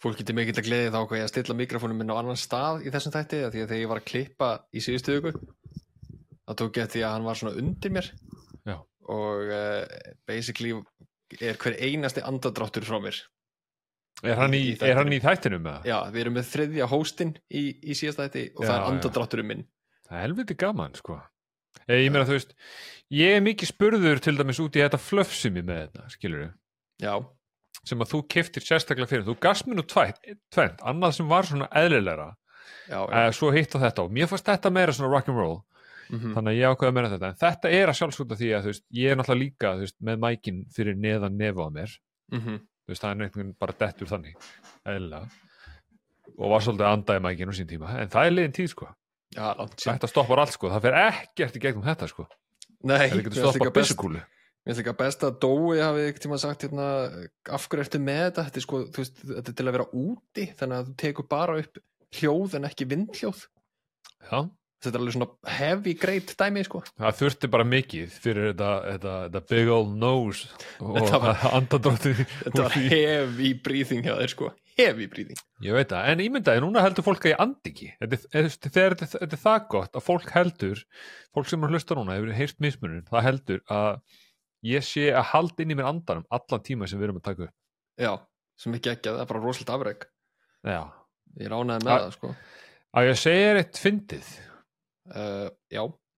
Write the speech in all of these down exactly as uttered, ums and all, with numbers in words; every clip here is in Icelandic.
Fólk getur mikið að gleði þá hvað ég að stilla mikrofónum minn á annan stað í þessum þætti því að þegar ég var að klippa í síðustu viku þá tók ég eftir að hann var svona undir mér Já. og uh, basically er hver einasti andadráttur frá mér. Er hann í, í er hann í þættinum með það? Já, við erum með þriðja hóstinn í, í síðasta þætti og já, það er andadrátturinn minn. Það er helviti gaman, sko. Ég, ég meina, þú veist, ég er mikið spurður til dæmis út í þetta flöfsumi með þetta, skilur við? Já. Sem að þú keyptir sérstaklega fyrir. Þú gafst mér nú tvænt, tvænt, annað sem var svona eðlilegra. Já, já. Uh, svo hitt á þetta og mér fannst þetta meira svona rock'n'roll. Mm-hmm. Þannig að ég ákveða meira þetta. En þetta er að sjálfsögta því að, þú veist, ég er náttúrulega líka, þú veist, með mækin fyrir neðan nefa á mér. Mhm. Þú veist, það er einhvern veginn bara dettur þannig, eðlilega. Og var svolítið að anda í mækinu á sín tíma. En það er liðin tíð, sko. Já, langt síðan. Þetta stoppar allt, sko. Það fer ekkert í gegnum þetta, sko. Nei, það getur stoppað byssukúlu. Mér finnst líka best að Dói hafi ekkert tíma sagt hérna, af hverju ertu með þetta? Þetta er, sko, þú veist, þetta er til að vera úti, þannig að þú tekur bara upp hljóð en ekki vindhljóð. Já. Þetta er alveg svona heavy great dæmi, sko. Það þurfti bara mikið fyrir þetta, þetta, þetta big old nose og andadróttið. Þetta var heavy breathing hjá þér, sko. Heavy breathing. Ég veit það, en ímyndaði, núna heldur fólk að ég andi ekki. Þetta er, þetta er það gott að fólk heldur, fólk sem er hlusta núna, hefur heyrt mismunum, það heldur að ég sé að halda inn í mér andanum allan tíma sem við erum að taka upp. Já, sem ekki ekki, það er bara rosalega afrek. Já. Ég ránaði með það, sko. Að ég segir eitt fyndið. Uh, já.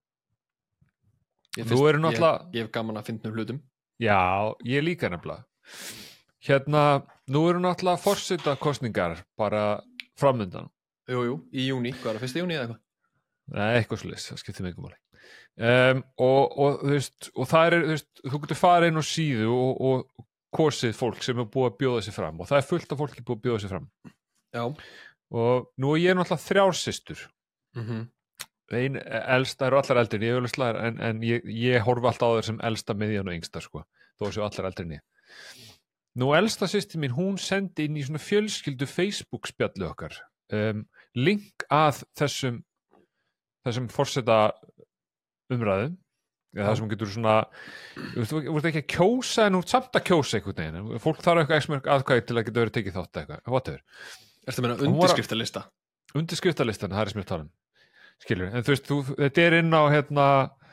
Ég, Þú eru náttúrulega... Ég, ég hef gaman að fyndnum hlutum. Já, ég líka nefnilega. Hérna, nú eru náttúrulega forsetakosningar bara framöndan. Jú, jú, í júní, hvað er það, fyrsta júní eða eitthvað? Nei, eitthvað svoleiðis, það skiptir mig ekki máli. Um, og, og, þú veist, og það er, þú veist, þú getur farið inn á síðu og, og kosið fólk sem er búið að bjóða sig fram og það er fullt af fólki búið að bjóða sig fram. Já. Og nú er ég náttúrulega þrjár systur. Mhm. Ein elsta eru allar eldri en ég, öluslega, en, en ég, ég horfi alltaf á þeir sem elsta, miðjan og yngsta, sko, þó séu allar eldri en ég. Nú elsta systir mín, hún sendi inn í svona fjölskyldu Facebook spjalli okkar um, link að þessum þessum forseta umræðum, eða það sem getur svona, þú veist, þú veist ekki að kjósa en þú ert samt að kjósa einhvern veginn, fólk þarf eitthvað ekki mörg aðkvæði til að geta verið tekið þátt eitthvað, whatever. Ertu að meina undirskriftalista? Undirskriftalistan, það er sem ég tala um, skilur, en þú veist, þú, þetta er inn á hérna,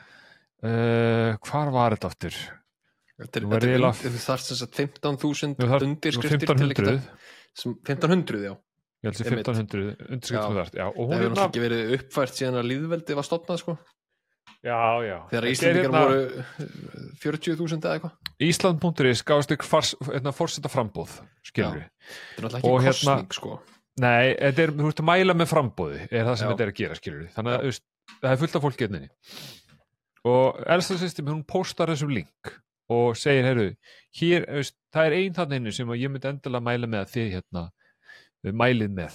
uh, hvar var þetta aftur? Þetta er, þetta er und, þú þarft þess að fimmtán þúsund undirskriftir fimmtán hundruð. fimmtán hundruð, já. Ég held að fimmtán hundruð undirskriftir þarft, já. Og hún það hefur náttúrulega ekki verið uppfært síðan að lýðveldi var stofnað, sko. Já, já. Þegar Íslandingar hérna... voru fjörutíu þúsund eða eitthvað. Ísland punktur is gafst ykkur forseta frambóð, skilur við. Þetta er náttúrulega ekki kosning, hérna, sko. Nei, þetta er, þú veist að mæla með frambóði, er það sem já. Þetta er að gera, skilur við. Þannig að, þú veist, það er fullt af fólki hérna inni. Og elsta systemi, hún postar þessum link og segir, heyrðu, hér, veist, það er ein þarna inni sem ég myndi endilega mæla með að þið hérna mælið með.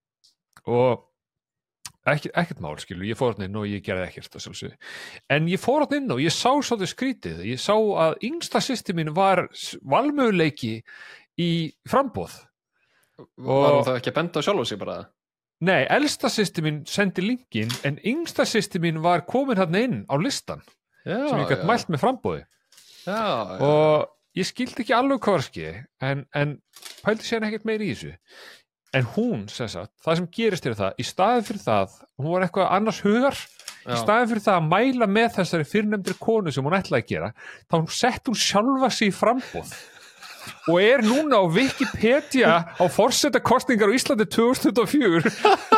Og Ekki, ekkert mál, skilu, ég fór hann inn og ég gerði ekkert að sjálfsögðu. En ég fór hann inn og ég sá svolítið skrítið. Ég sá að yngsta systir mín var valmöguleiki í frambóð. Var hún það ekki að benda á sjálf á sig bara? Nei, elsta systir mín sendi linkin en yngsta systir mín var komin hann inn á listan já, sem ég gætt mælt með frambóði. Já, já. Og ég skildi ekki alveg hvað var skeið en, en pældi sér ekkert meir í þessu. En hún, sem sagt, það sem gerist er það, í staðin fyrir það, hún var eitthvað annars hugar, já. Í staðin fyrir það að mæla með þessari fyrrnefndri konu sem hún ætlaði að gera, þá hún sett hún sjálfa sig í frambóð og er núna á Wikipedia á forsetakosningar á Íslandi tvö þúsund tuttugu og fjögur.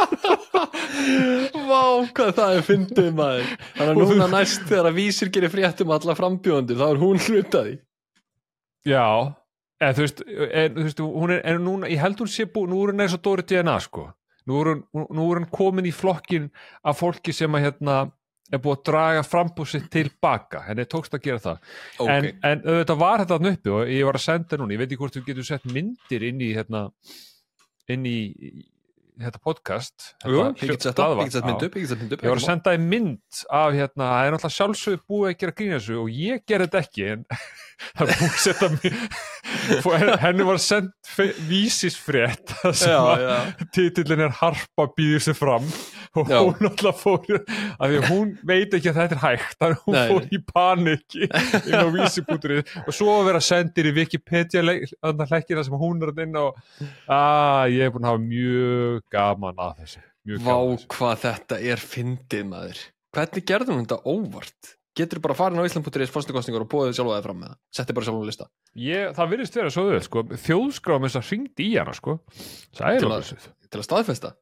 Vá, hvað það er fyndið, maður. Þannig að núna næst þegar að Vísir gerir fréttum alla frambjóðendur, þá er hún hlutaði. Já. En þú veist, en, þú veist, hún er, en núna, ég held hún sé búið, nú er hún eins og Dóri D N A, sko. Nú er hún, nú er hún komin í flokkin af fólki sem að, hérna, er búið að draga frambúð sitt tilbaka. Henni tókst að gera það. Okay. En, en auðvitað var þetta þarna uppi og ég var að senda núna, ég veit ekki hvort við getum sett myndir inn í, hérna, inn í, þetta podcast. Jú, ég get sett upp, ég get sett mynd upp, ég get sett mynd upp. Ég var að senda þér mynd af, hérna, það er náttúrulega sjálfsögðu búið að gera grína þessu og ég gerði þetta ekki, en það er búið að setja henni var sendt vísisfrétt sem að titillin er Harpa býður sig fram og já. Hún alltaf fór af því að hún veit ekki að þetta er hægt þannig að hún Nei. Fór í paniki inn á vísi.is og svo að vera sendir í Wikipedia hlekkina sem hún er inn á að ég er búin að hafa mjög gaman að þessu mjög Vá gaman hvað þetta er fyndið maður hvernig gerður hún þetta óvart? Getur bara farin á Ísland.is fórsetakosningar og búið sjálfa það fram með það setti bara sjálfa á lista ég, það virðist vera svo þau sko. Þjóðskrá með þess að hringdi í hana sko. til, að, til að staðfesta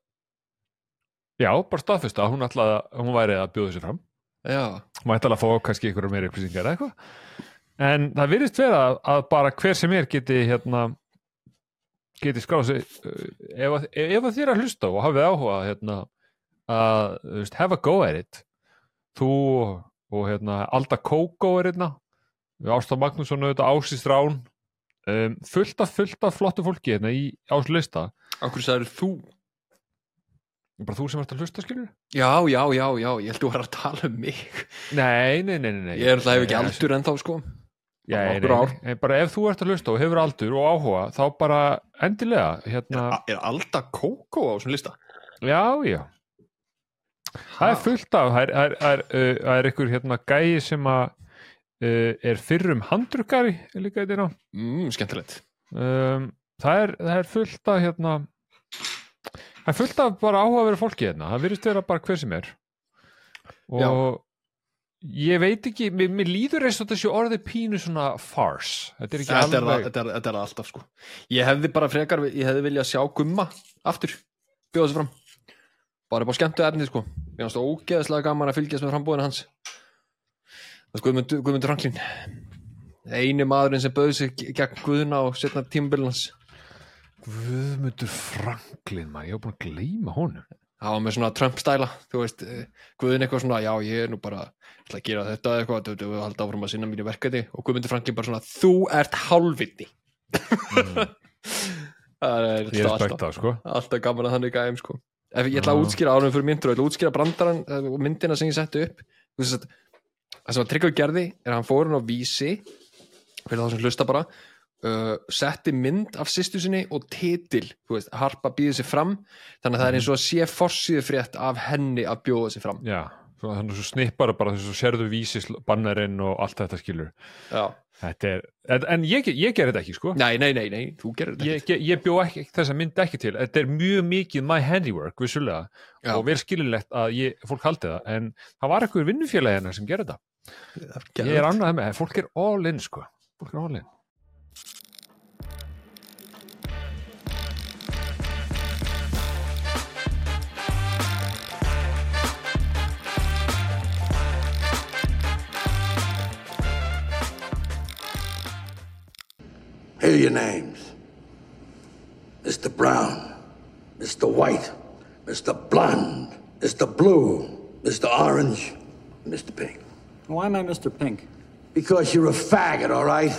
já, bara staðfesta hún, ætlaði, hún væri að bjóða sér fram já. Hún ætlaði að fá kannski einhverjum meiri upplýsingar eða eitthvað en það virðist vera að, að bara hver sem er geti hérna, geti skráð sig ef, ef, ef að þér að hlusta og hafið áhuga hérna, að veist, have a go at it þú og hérna Alda Kókó er hérna Ásta Magnússon auðvitað Ási Strán um, fullt af fullt af flottu fólki hérna í Ási lista Akkur sagður þú? Bara þú sem ert að hlusta skilur? Já, já, já, já, ég held þú var að tala um mig Nei, nei, nei, nei Ég er alltaf hef ekki aldur ennþá sko Já, nei, nei, nei, bara ef þú ert að hlusta og hefur aldur og áhuga þá bara endilega hérna Er, er Alda Kókó á þessum lista? Já, já Það er fullt af, það er, er, er, er, er einhver hérna gæi sem að uh, er fyrrum handrukkari líka þetta ná. Mm, skemmtilegt. Um, það, er, það er fullt af hérna, það er fullt af bara áhugaverðu fólki hérna, það virðist vera bara hver sem er. Og Já. Ég veit ekki, mér, mér líður eins og þessi orðið pínu svona farce. Þetta er ekki þetta alveg. Er, þetta, er, þetta er alltaf sko. Ég hefði bara frekar, ég hefði viljað sjá Gumma aftur, bjóða sig fram. Bara upp á skemmtu efni sko ég finnst það ógeðslega gaman að fylgjast með frambúðinu hans það er Guðmundur, Guðmundur Franklín eini maðurinn sem bauð sig gegn Guðna og setna tímabilin hans Guðmundur Franklín maður, ég hef búin að gleyma honum það var með svona Trump-stæla þú veist, Guðin eitthvað svona já ég er nú bara, ætla að gera þetta eitthvað þú vil halda áfram að sinna mínu verkefni og Guðmundur Franklín bara svona, þú ert hálfviti mm. það er alltaf, sko. alltaf gaman að þannig gæm sko Ef ég ætla að útskýra árum fyrir myndur og ég ætla að útskýra brandarann og myndina sem ég setti upp það sem að Tryggvi gerði er að hann fór hann á Vísi fyrir það sem hlusta bara uh, setti mynd af systur sinni og titil, þú veist, Harpa býður sig fram þannig að það er eins og að sé forsíðu frétt af henni að bjóða sig fram Já, þannig að svo snippar bara þess að sérðu Vísis bannerinn og allt þetta skilur Já Þetta er, en ég, ég ger þetta ekki sko Nei, nei, nei, nei, þú gerir þetta ekki Ég, ég bjó ekki, þess að mynd ekki til Þetta er mjög mikið my handiwork, vissulega Já. Og vel skililegt að ég, fólk haldi það En það var eitthvað vinnufélagi hennar sem gerir þetta Ég er annað með, fólk er all in sko Fólk er all in Here are your names. Mister Brown, Mister White, Mister Blonde, Mister Blue, Mister Orange, and Mister Pink. Why am I Mister Pink? Because you're a faggot, all right?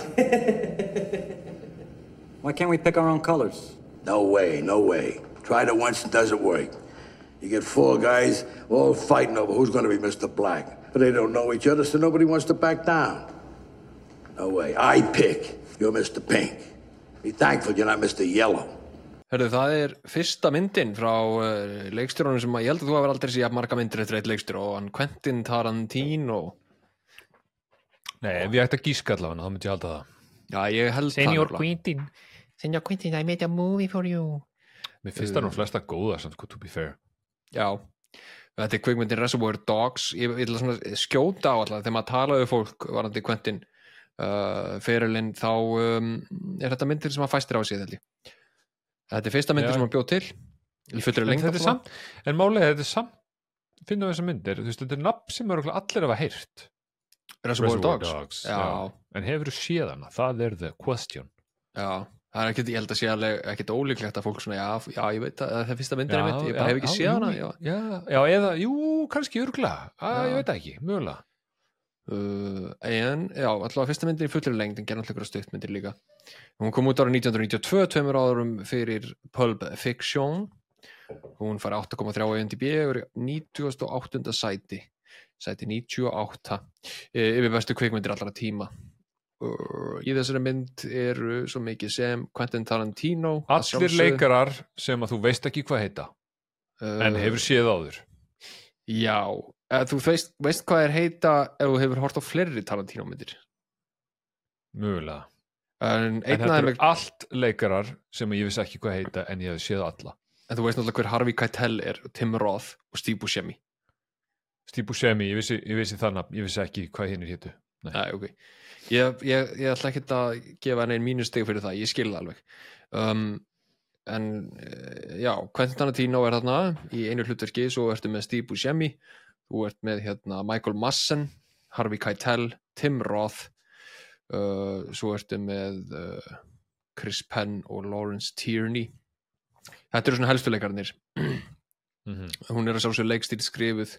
Why can't we pick our own colors? No way, no way. Tried it once, it doesn't work. You get four guys all fighting over who's going to be Mister Black. But they don't know each other, so nobody wants to back down. No way. I pick. You're Mister Pink. Be thankful you're not Mister Yellow. Hörðu, það er fyrsta myndin frá uh, leikstjóranum sem að ég held að þú hafa aldrei séð marga myndir eftir eitt leikstjóra og hann Quentin Tarantino. Nei, ef ég ætti að gíska allavega, þá myndi ég halda það. Já, ég held það. Senor Quentin. Senor Quentin, I made a movie for you. Mér finnst það nú flesta góða, samt, to be fair. Já, þetta er kvikmyndin Reservoir Dogs. Ég vil svona skjóta á alltaf þegar maður talaði fólk varandi Quentin Uh, ferilinn þá um, er þetta myndir sem að fæstir á sig þetta þetta er fyrsta myndir Já. Sem hann bjóð til í fullri lengd en, en málega þetta er samt finnum við þessar myndir, þú veist þetta er nafn sem er allir hafa heyrt Reservoir Dogs, Dogs. Já. Já. En hefur þú séð hana, það er the question Já, það er ekkert, ég held að sé alveg ekkert ólíklegt að fólk svona, já, já ég veit að það er fyrsta myndir ég, ég bara hef ekki séð hana já. Já. Já, eða, jú, kannski örgulega, ég veit ekki, mögulega Uh, en já, alltaf fyrsta myndir í fullri lengd en gerði alltaf stuttmyndir líka hún kom út ára nítján hundruð níutíu og tvö tveimur árum fyrir Pulp Fiction hún fær átta komma þrjú á I M D B yfir nítugasta og áttunda sæti sæti níutíu og átta yfir bestu kvikmyndir allra tíma uh, í þessari mynd eru svo mikið sem Quentin Tarantino að Allir sjálfsögðu. leikarar sem að þú veist ekki hvað heita uh, en hefur séð áður. Já, uh, þú veist, veist hvað er heita ef þú hefur hort á fleiri Tarantino myndir. Mögulega. En, En einn þetta af þeim eru er, allt leikarar sem ég vissi ekki hvað heita en ég hef séð alla. en þú veist náttúrulega hver Harvey Keitel er, Tim Roth og Steve Buscemi. Steve Buscemi, ég vissi, ég vissi það nafn, ég vissi ekki hvað hinn er hétu. Nei. Nei, ok. Ég, ég, ég ætla ekki að gefa henni einn mínustig fyrir það, ég skil það alveg. Um, en eh, já, Quentin Tarantino er þarna í einu hlutverki, svo ertu með Steve Buscemi, þú ert með hérna Michael Madsen, Harvey Keitel, Tim Roth, uh, svo ertu með uh, Chris Penn og Lawrence Tierney. Þetta eru svona helstuleikarnir. Mm-hmm. Hún er að sjálfsög leikstíl skrifuð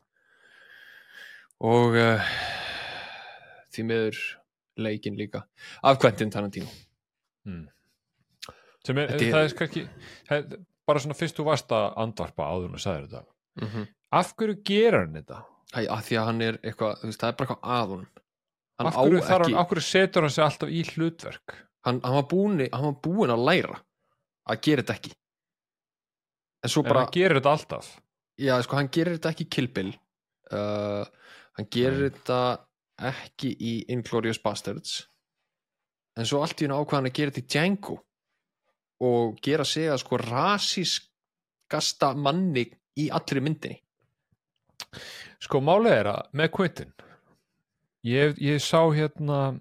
og uh, því miður leikinn líka af Quentin Tarantino. Mm. Sem er, Þetta er- það er kannski það, bara svona fyrst þú varst að andvarpa áður og sagðir þetta. Mm -hmm. Af hverju gerir hann þetta? Æ, að því að hann er eitthvað, þú veist, það er bara eitthvað að honum. Hann Af á hverju, þarf ekki, hann, af hverju setur hann sig alltaf í hlutverk? hann, hann var búin, hann var búin að læra að gera þetta ekki. En svo En bara, hann gerir þetta alltaf. já, sko, hann gerir þetta ekki í Kill Bill. Uh, hann gerir Nei. þetta ekki í Inglourious Basterds. En svo allt í hennu ákvað hann að gera þetta í Django og gera sig að sko rasískasta manni í allri myndinni. Sko, málið er að með Quentin ég, ég sá hérna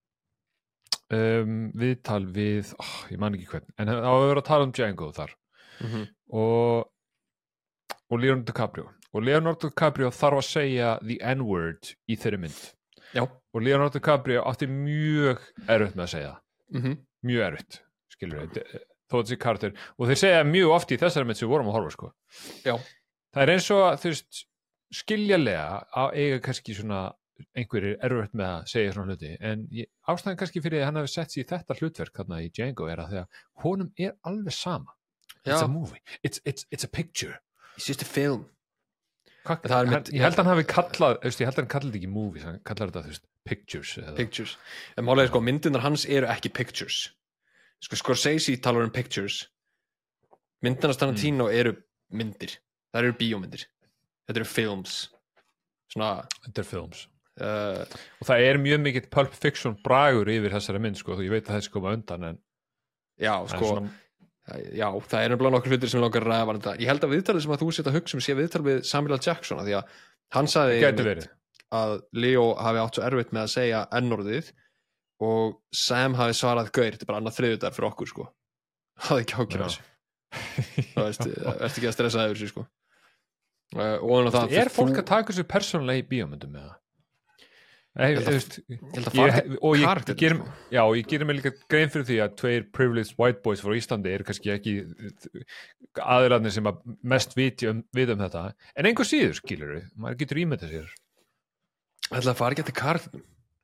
um, viðtal við oh, ég man ekki hvern, en það var að vera að tala um Django þar Mm -hmm. og og Leonardo DiCaprio og Leonardo DiCaprio þarf að segja the N-word í þeirri mynd Já. og Leonardo DiCaprio átti mjög erfitt með að segja það, Mm -hmm. mjög erfitt skilur þau, þó þessi karakter og þeir segja mjög oft í þessari mynd sem við vorum að horfa sko. Já. Það er eins og að þú veist skiljalega að eiga kannski svona einhverjir erfitt með að segja svona hluti en ég, ástæðan kannski fyrir að hann hafi sett sér í þetta hlutverk þarna í Django er að því að honum er alveg sama. It's Já. a movie, it's, it's, it's a picture. It's just a film. Hva, Það er hann, með- ég held að hann hafi kallað þú veist, ég held að hann kallað þetta ekki movies, hann kallar þetta þú veist, pictures eða. Pictures. En málega er sko, myndirnar hans eru ekki pictures. Sko, Scorsese talar um pictures. Myndirnar Tarantino eru myndir. Það eru bíómyndir. Þetta eru films. Svona, Þetta er films uh, og það er mjög mikill Pulp Fiction bragur yfir þessari mynd sko, þú ég veit að þessi koma undan en, já, en sko, svona, já, það eru nefnilega nokkur hlutir sem langar að ræða varðandi það. Ég held að viðtalið sem að þú setja hugsa um sé viðtal við Samuel L. Jackson, af því að hann sagði gæti einmitt verið að Leo hafi átt svo erfitt með að segja N-orðið og Sam hafi svarað gaur, þetta er bara annað þriðjudagur fyrir okkur, sko. Það er ekki ákjör Já. þessu. Það veist, ertu ekki að stressa yfir þessu, sko. Uh, og hann á það Er fólk að taka þessu persónulega í bíómyndum með það? Ég, held að- veist, Ég held að fara ég, til og ég, ég karakterinn, gerum, sko. já, og ég gerir mig líka grein fyrir því að tveir privileged white boys frá Íslandi eru kannski ekki aðilarnir sem að mest viti um, við um þetta en einhver síður skilur við, maður getur ímyndað sér Ég held að fara ekki til karakterinn.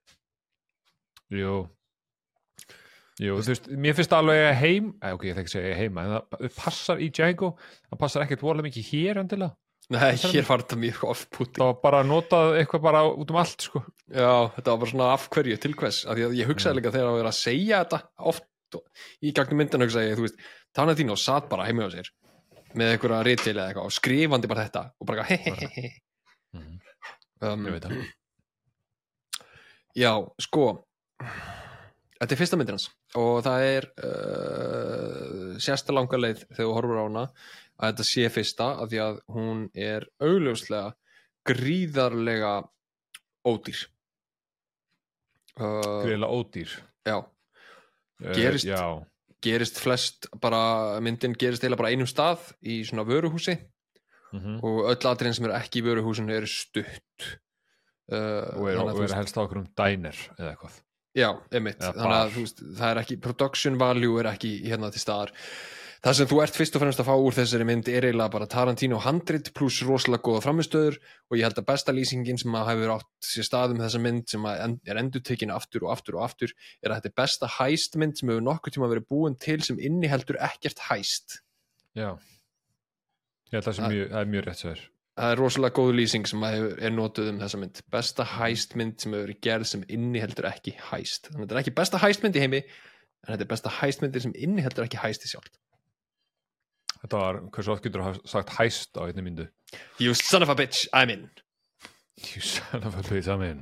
Jú Jú, þú veist, mér finnst alveg að heim eh, ok, ég þekki að segja heima en það passar í Django, það passar ekkert voðalega mikið hér endilega, Nei, hér var þetta mjög off-putting. það var bara notað eitthvað bara út um allt sko Já, þetta var bara svona af hverju, til hvers. Af því að ég hugsaði líka þegar að vera að segja þetta oft og í gegnum myndin hugsaði ég, þú veist, Tarantino satt bara heima á sér með einhverja ritil eða eitthvað og skrifandi bara þetta og bara hehehehe. Mhm. Um, ég veit það já, sko, þetta er fyrsta myndin hans og það er uh, sérsta langa leið þegar þú horfur á hana að þetta sé fyrsta af því að hún er augljóslega gríðarlega ódýr. Uh, greiðlega ódýr já, Eh, Gerist- já, gerist flest bara, myndin gerist eiginlega bara einum stað í svona vöruhúsi mhm. og öll atriðin sem eru ekki í vöruhúsinu eru stutt. Uh, og er, þannig að og þú er veist- helst á okkur um diner eða eitthvað Já, einmitt, Eða þannig að bar. þú veist, það er ekki production value er ekki hérna til staðar. Það sem þú ert fyrst og fremst að fá úr þessari mynd er eiginlega bara Tarantino handrit pluss rosalega góða framistöður og ég held að besta lýsingin sem að hefur átt sér staðum þessa mynd sem að en- er endurtekin aftur og aftur og aftur er að þetta er besta hæst mynd sem hefur nokkuð tíma verið búin til sem inniheldur ekkert hæst. já, ég held að það, sé Það- mjög, það er mjög rétt sér það er rosalega góð lýsing sem er, er notuð um þessa mynd besta hæstmynd sem hefur verið gerð sem inniheldur ekki hæst þannig að þetta er ekki besta hæstmynd í heimi en þetta er besta hæstmyndir sem inniheldur ekki hæsti sjálft. Þetta var, hversu oft getur þú sagt hæst á einni myndu? You son of a bitch, I'm in. You son of a bitch, I'm in.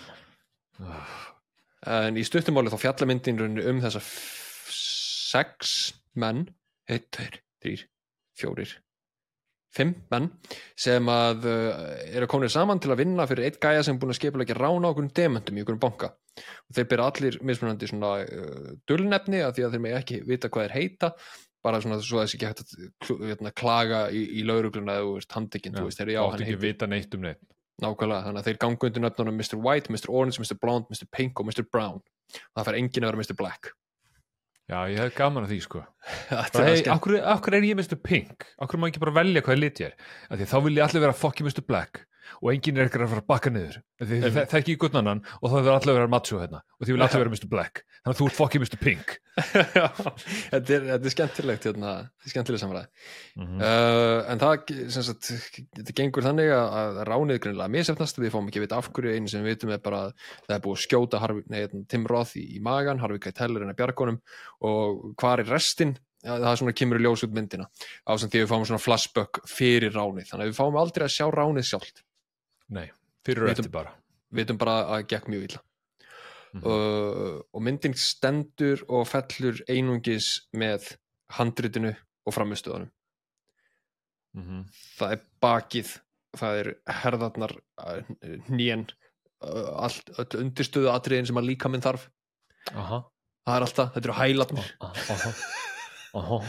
Oh. En í stuttumáli þá fjallamyndin um þessa f- sex menn einn, tveir, þrír, fjórir fimm menn sem að uh, eru komin saman til að vinna fyrir eitt gæja sem er búin að skipuleggja rána á okkur demöntum í okkur banka og þeir byrja allir mismunandi svona uh, dulnefni að því að þeir með ekki vita hvað þeir heita bara svona svo að þessi ekki hægt að hérna, klaga í, í lögregluna eða þú veist handtekinn, þú veist, þeir já, hann heitir vita neitt um neitt. Nákvæmlega, þannig að þeir gangu undir nöfnunum mister White, mister Orange, mister Blonde, mister Pink og mister Brown og það fær enginn að vera mister Black. Já, ég hef gaman að því sko. Þetta hey, akkur, akkur er ég mister Pink? Akkur má ekki bara velja hvað lit ég er? Af því þá vil ég allir vera fucking mister Black og enginn er ekkert að fara að bakka niður. Því það er ekki í guttnannan og það vil allir vera macho hérna og því vil allir vera mister Black. Þannig að þú ert fucking mister Pink. Já, þetta er, þetta er skemmtilegt hérna, þetta er skemmtileg samræði. Mm-hmm. Uh, en það, sem sagt, þetta gengur þannig að, að ránið greinilega misefnast, við fáum ekki að vita af hverju, einu sem við vitum er bara að það er búið að skjóta Harvey, nei, Tim Roth í, í magan, Harvey Keitel er að bjargunum og hvar er restin? Ja, það er svona kemur í ljós út myndina á sem því við fáum svona flashback fyrir ránið, þannig að við fáum aldrei að sjá ránið sjálft. Nei, fyrir og eftir bara. Við vitum bara að gekk mjög illa. Mm-hmm. uh, og myndin stendur og fellur einungis með handritinu og framistöðunum. Mm-hmm. Það er bakið, það er herðarnar, hnén, allt, öll undirstöðu atriðin sem að líkaminn þarf. Aha. Það er alltaf, þetta eru hælarnir. Aha. Aha.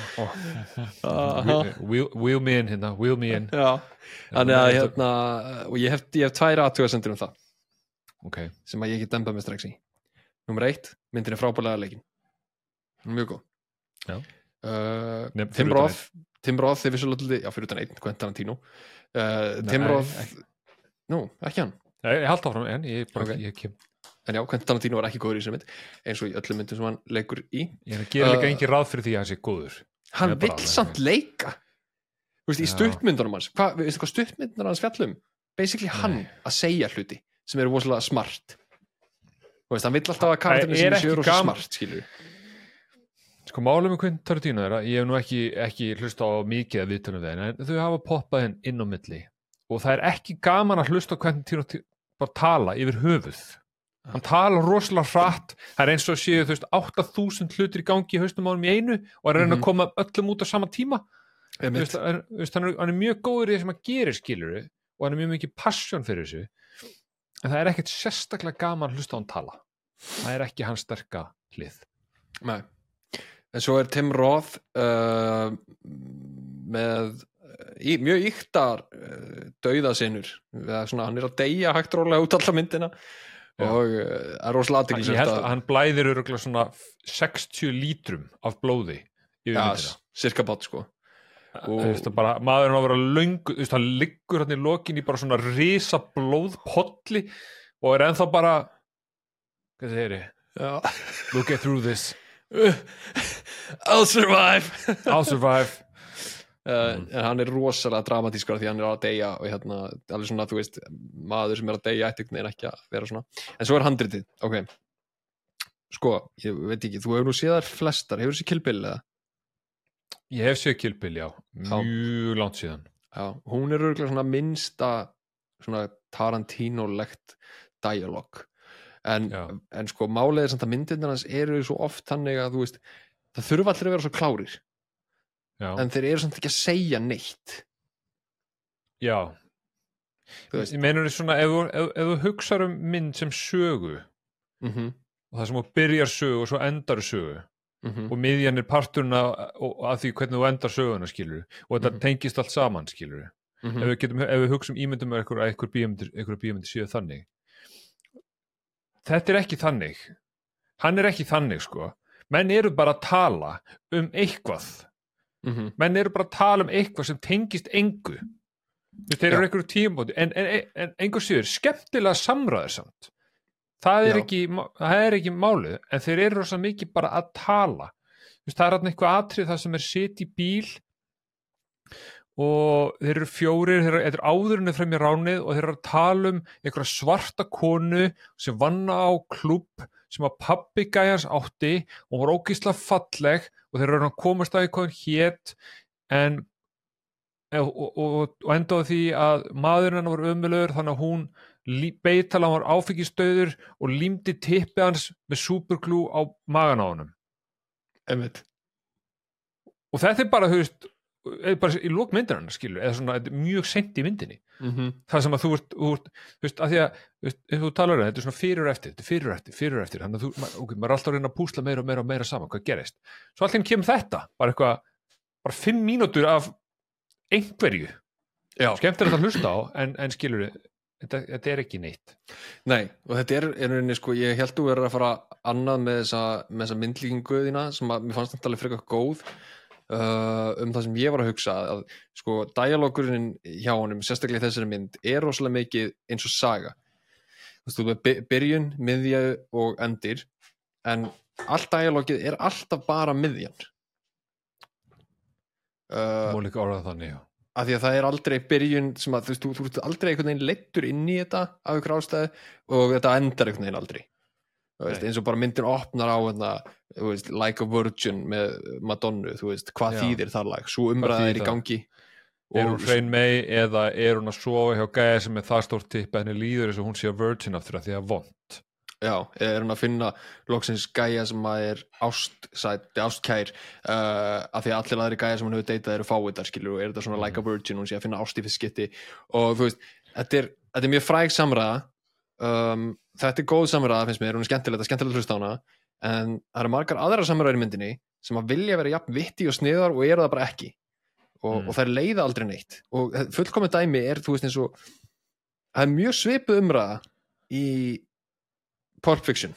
Aha. Wheel, wheel me in hérna, wheel me in. Já, þannig að hérna, og ég hef, ég hef tvær athugasemdir um það. Okay. Sem að ég ekki dempa með strax í. Númer eitt, myndin er frábærlega leikin. Mjög góð. Já. Uh, Nefn, Tim Roth, Tim Roth er vissulega, já fyrir utan einn, Quentin Tarantino. Uh, Tim Roth, nú, ekki hann. Nei, ég held áfram, en ég bara, okay. ég kem. En já, Quentin Tarantino var ekki góður í þessari mynd, eins og í öllum myndum sem hann leikur í. Ég gerir líka uh, engin ráð fyrir því að hann sé góður. Hann vill samt leika. Þú veist, í stuttmyndunum hans, hvað, veistu hvað stuttmyndunar hans fjallum? Basically hann Nei. Að segja hluti sem eru rosalega smart. Þú veist, hann vill alltaf að karakterinu sem séu rosa smart, skilur. Sko, málum með Quentin Tarantino er að ég hef nú ekki, ekki hlusta á mikið að viðtölum þeim, en þau hafa poppað henn inn á milli og það er ekki gaman að hlusta á Quentin Tarantino bara tala yfir höfuð. Hann tala rosalega hratt, það er eins og séu, þú veist, átta þúsund hlutir í gangi í haustum ánum í einu og er að reyna að koma öllum út á sama tíma. Þú veist, hann, hann, er, hann er mjög góður í það sem hann gerir, skilur, og hann er mjög mikið passion fyrir þessu. En það er ekkert sérstaklega gaman að hlusta á hann tala. Það er ekki hans sterka hlið. Nei. En svo er Tim Roth uh, með í, mjög ýktar uh, dauðasinnur. Hann er að deyja hægt rólega út alltaf myndina. Já. Og uh, er rosalega athyglisvert. Ég held að hann blæðir örugglega svona sextíu lítrum af blóði yfir ja, myndina. Cirka bát, sko. Og bara, maðurinn á að vera löngu, þú veist, hann liggur hann í lokin í bara svona risa blóðpolli og er ennþá bara hvað segir ég? Já. We'll get through this. I'll survive. I'll survive. Uh, mm. En hann er rosalega dramatískur því hann er að deyja og hérna, alveg svona, þú veist, maður sem er að deyja ætti en ekki að vera svona. En svo er handritið, ok. Sko, ég veit ekki, þú hefur nú séð þær flestar, hefur þú séð Kill Bill eða? Ég hef séð Kill Bill, já, mjög langt síðan. Já, hún er örugglega svona minnsta svona Tarantino-legt dialog. En, en sko, málið er samt að myndirnar hans eru svo oft þannig að, þú veist, það þurfa allir að vera svo klárir. Já. En þeir eru samt ekki að segja neitt. Já. Ég meinur því svona, ef, ef, ef þú hugsar um mynd sem sögu, mm-hmm. og það sem þú byrjar sögu og svo endar sögu, mm-hmm. og miðjan er parturinn að, að því hvernig þú endar söguna, skilur, og þetta mm-hmm. tengist allt saman, skilur. Mm-hmm. Ef við getum, ef við hugsum ímyndum með einhver, einhver bíómyndir, einhver bíómyndir séu þannig. Þetta er ekki þannig. Hann er ekki þannig, sko. Menn eru bara að tala um eitthvað. Mm-hmm. Menn eru bara að tala um eitthvað sem tengist engu. Þeir eru einhverju tímabóti, en, en, en einhver síður skemmtilega samræður samt. Það er, ekki, það er ekki málið, en þeir eru rosa mikið bara að tala. Það er eitthvað atrið það sem er sitt í bíl og þeir eru fjórir, þeir eru áðurinn frem í ránið og þeir eru að tala um einhverja svarta konu sem vann á klúbb sem að pabbi gæjans átti og var ógeðslega falleg og þeir eru að komast að hvað hann hét en og, og, og, og enda á því að maðurinn hennar var ömurlegur þannig að hún beitala hann var áfengisdauður og límdi tippið hans með superglú á magan á honum. Einmitt. Og þetta er bara, þú veist, bara í lok myndirinn skilur, eða svona mjög seint í myndinni. Mm-hmm. Það sem að þú ert, þú ert, þú veist, að því að, þú veist, ef þú talar um þetta er svona fyrir og eftir, þetta er fyrir og eftir, fyrir og eftir, þannig að þú, ok, maður er alltaf að reyna að púsla meira og meira og meira saman, hvað gerist? Svo allir kemur þetta, bara eitthvað, bara fimm mínútur af einhverju. Já. Skemmtilegt að hlusta á, en, en skilur þetta, þetta er ekki neitt. Nei, og þetta er, er rauninni, sko, ég held þú verður að fara annað með þessa, með þessa myndlíkingu þína sem að mér fannst þetta alveg frekar góð. Uh, um það sem ég var að hugsa að sko dialógurinn hjá honum sérstaklega í þessari mynd er rosalega mikið eins og saga þú veist, þú veist, byrjun, miðja og endir en allt dialógið er alltaf bara miðjan uh, Má líka orða þannig, já af því að það er aldrei byrjun sem að þú veist, þú, þú veist aldrei einhvern veginn leiddur inn í þetta af ykkur ástæðu og þetta endar einhvern veginn aldrei Veist, eins og bara myndin opnar á hérna, veist, Like a Virgin með Madonnu, þú veist, hvað Já. Þýðir það lag svo umræða er í gangi er hún hrein mei eða er hún að sofa hjá gæja sem er það stórt tipp að henni líður eins og hún sé að virgin aftur að því að vond Já, eða er hún að finna loksins gæja sem að er ástsætt, ástkær uh, að því að allir aðri gæja sem hún hefur deytað eru fáiðar, skilur, og er þetta svona mm. Like a Virgin, hún sé að finna ást í fyrst skipti og þú veist, þetta er, þetta er mjög fræg samræða um, þetta er góð samræða finnst mér, hún er skemmtilegt, skemmtilegt hlust á hana en það eru margar aðrar samræður í myndinni sem að vilja vera jafn vitti og sniðar og eru það bara ekki og, mm. og það er leiða aldrei neitt og fullkomið dæmi er, þú veist eins og það er mjög svipuð umræða í Pulp Fiction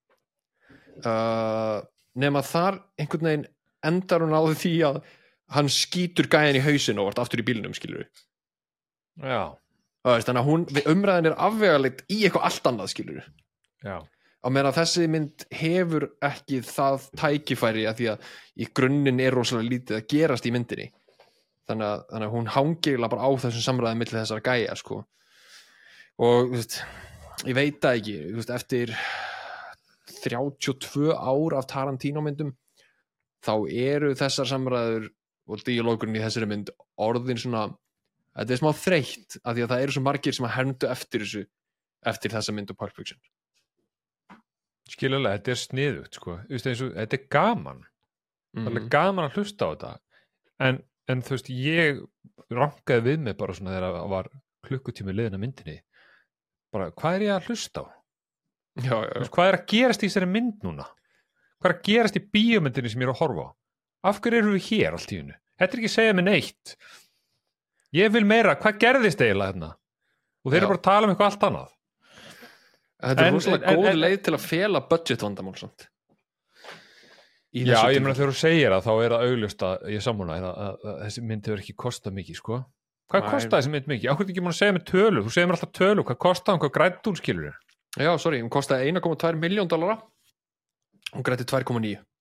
uh, nema þar einhvern veginn endar hún á því að hann skýtur gæjan í hausinn og vart aftur í bílnum, skilur við Já Þannig að hún, umræðin er afvegalegt í eitthvað allt annað, skilur Já. Á meðan að þessi mynd hefur ekki það tækifæri að því að í grunninn er rosalega lítið að gerast í myndinni þannig að, þannig að hún hangir bara á þessum samræðum milli þessar gæja sko. og þú veist, ég veit það ekki þú veist, eftir þrjátíu og tvö ár af Tarantino myndum þá eru þessar samræður og díalógurinn í þessari mynd orðin svona þetta er smá þreytt af því að það eru svo margir sem að herndu eftir þessu eftir þessa mynd og Pulp Fiction Skiljulega, þetta er sniðugt sko. Eins og, þetta er gaman mm. það er gaman að hlusta á þetta en, en þú veist, ég rankaði við mig bara svona þegar það var klukkutími liðin að myndinni bara, hvað er ég að hlusta á? Já, já, já. Veist, hvað er að gerast í þessari mynd núna? Hvað er að gerast í bíómyndinni sem ég er að horfa á? Af hverju eru við hér allt í hennu? Þetta er ekki að segja mig neitt Ég vil meira, hvað gerðist eiginlega hérna? Og þeir eru bara að tala um eitthvað allt annað. Þetta er rosalega góð leið til að fela budget vandamál samt. Já, ég meina þegar þú segir það, þá er það augljóst að ég sammála að, að, að þessi mynd hefur ekki kostað mikið, sko. Hvað kostaði þessi mynd mikið? Ákveð ekki maður að segja með tölu, þú segir mér alltaf tölu, hvað kostaði hún, hvað græddi hún, skilur þér? Já, sorry, hún kostaði einn komma tvær milljón dollara, hún græddi tvö komma níu.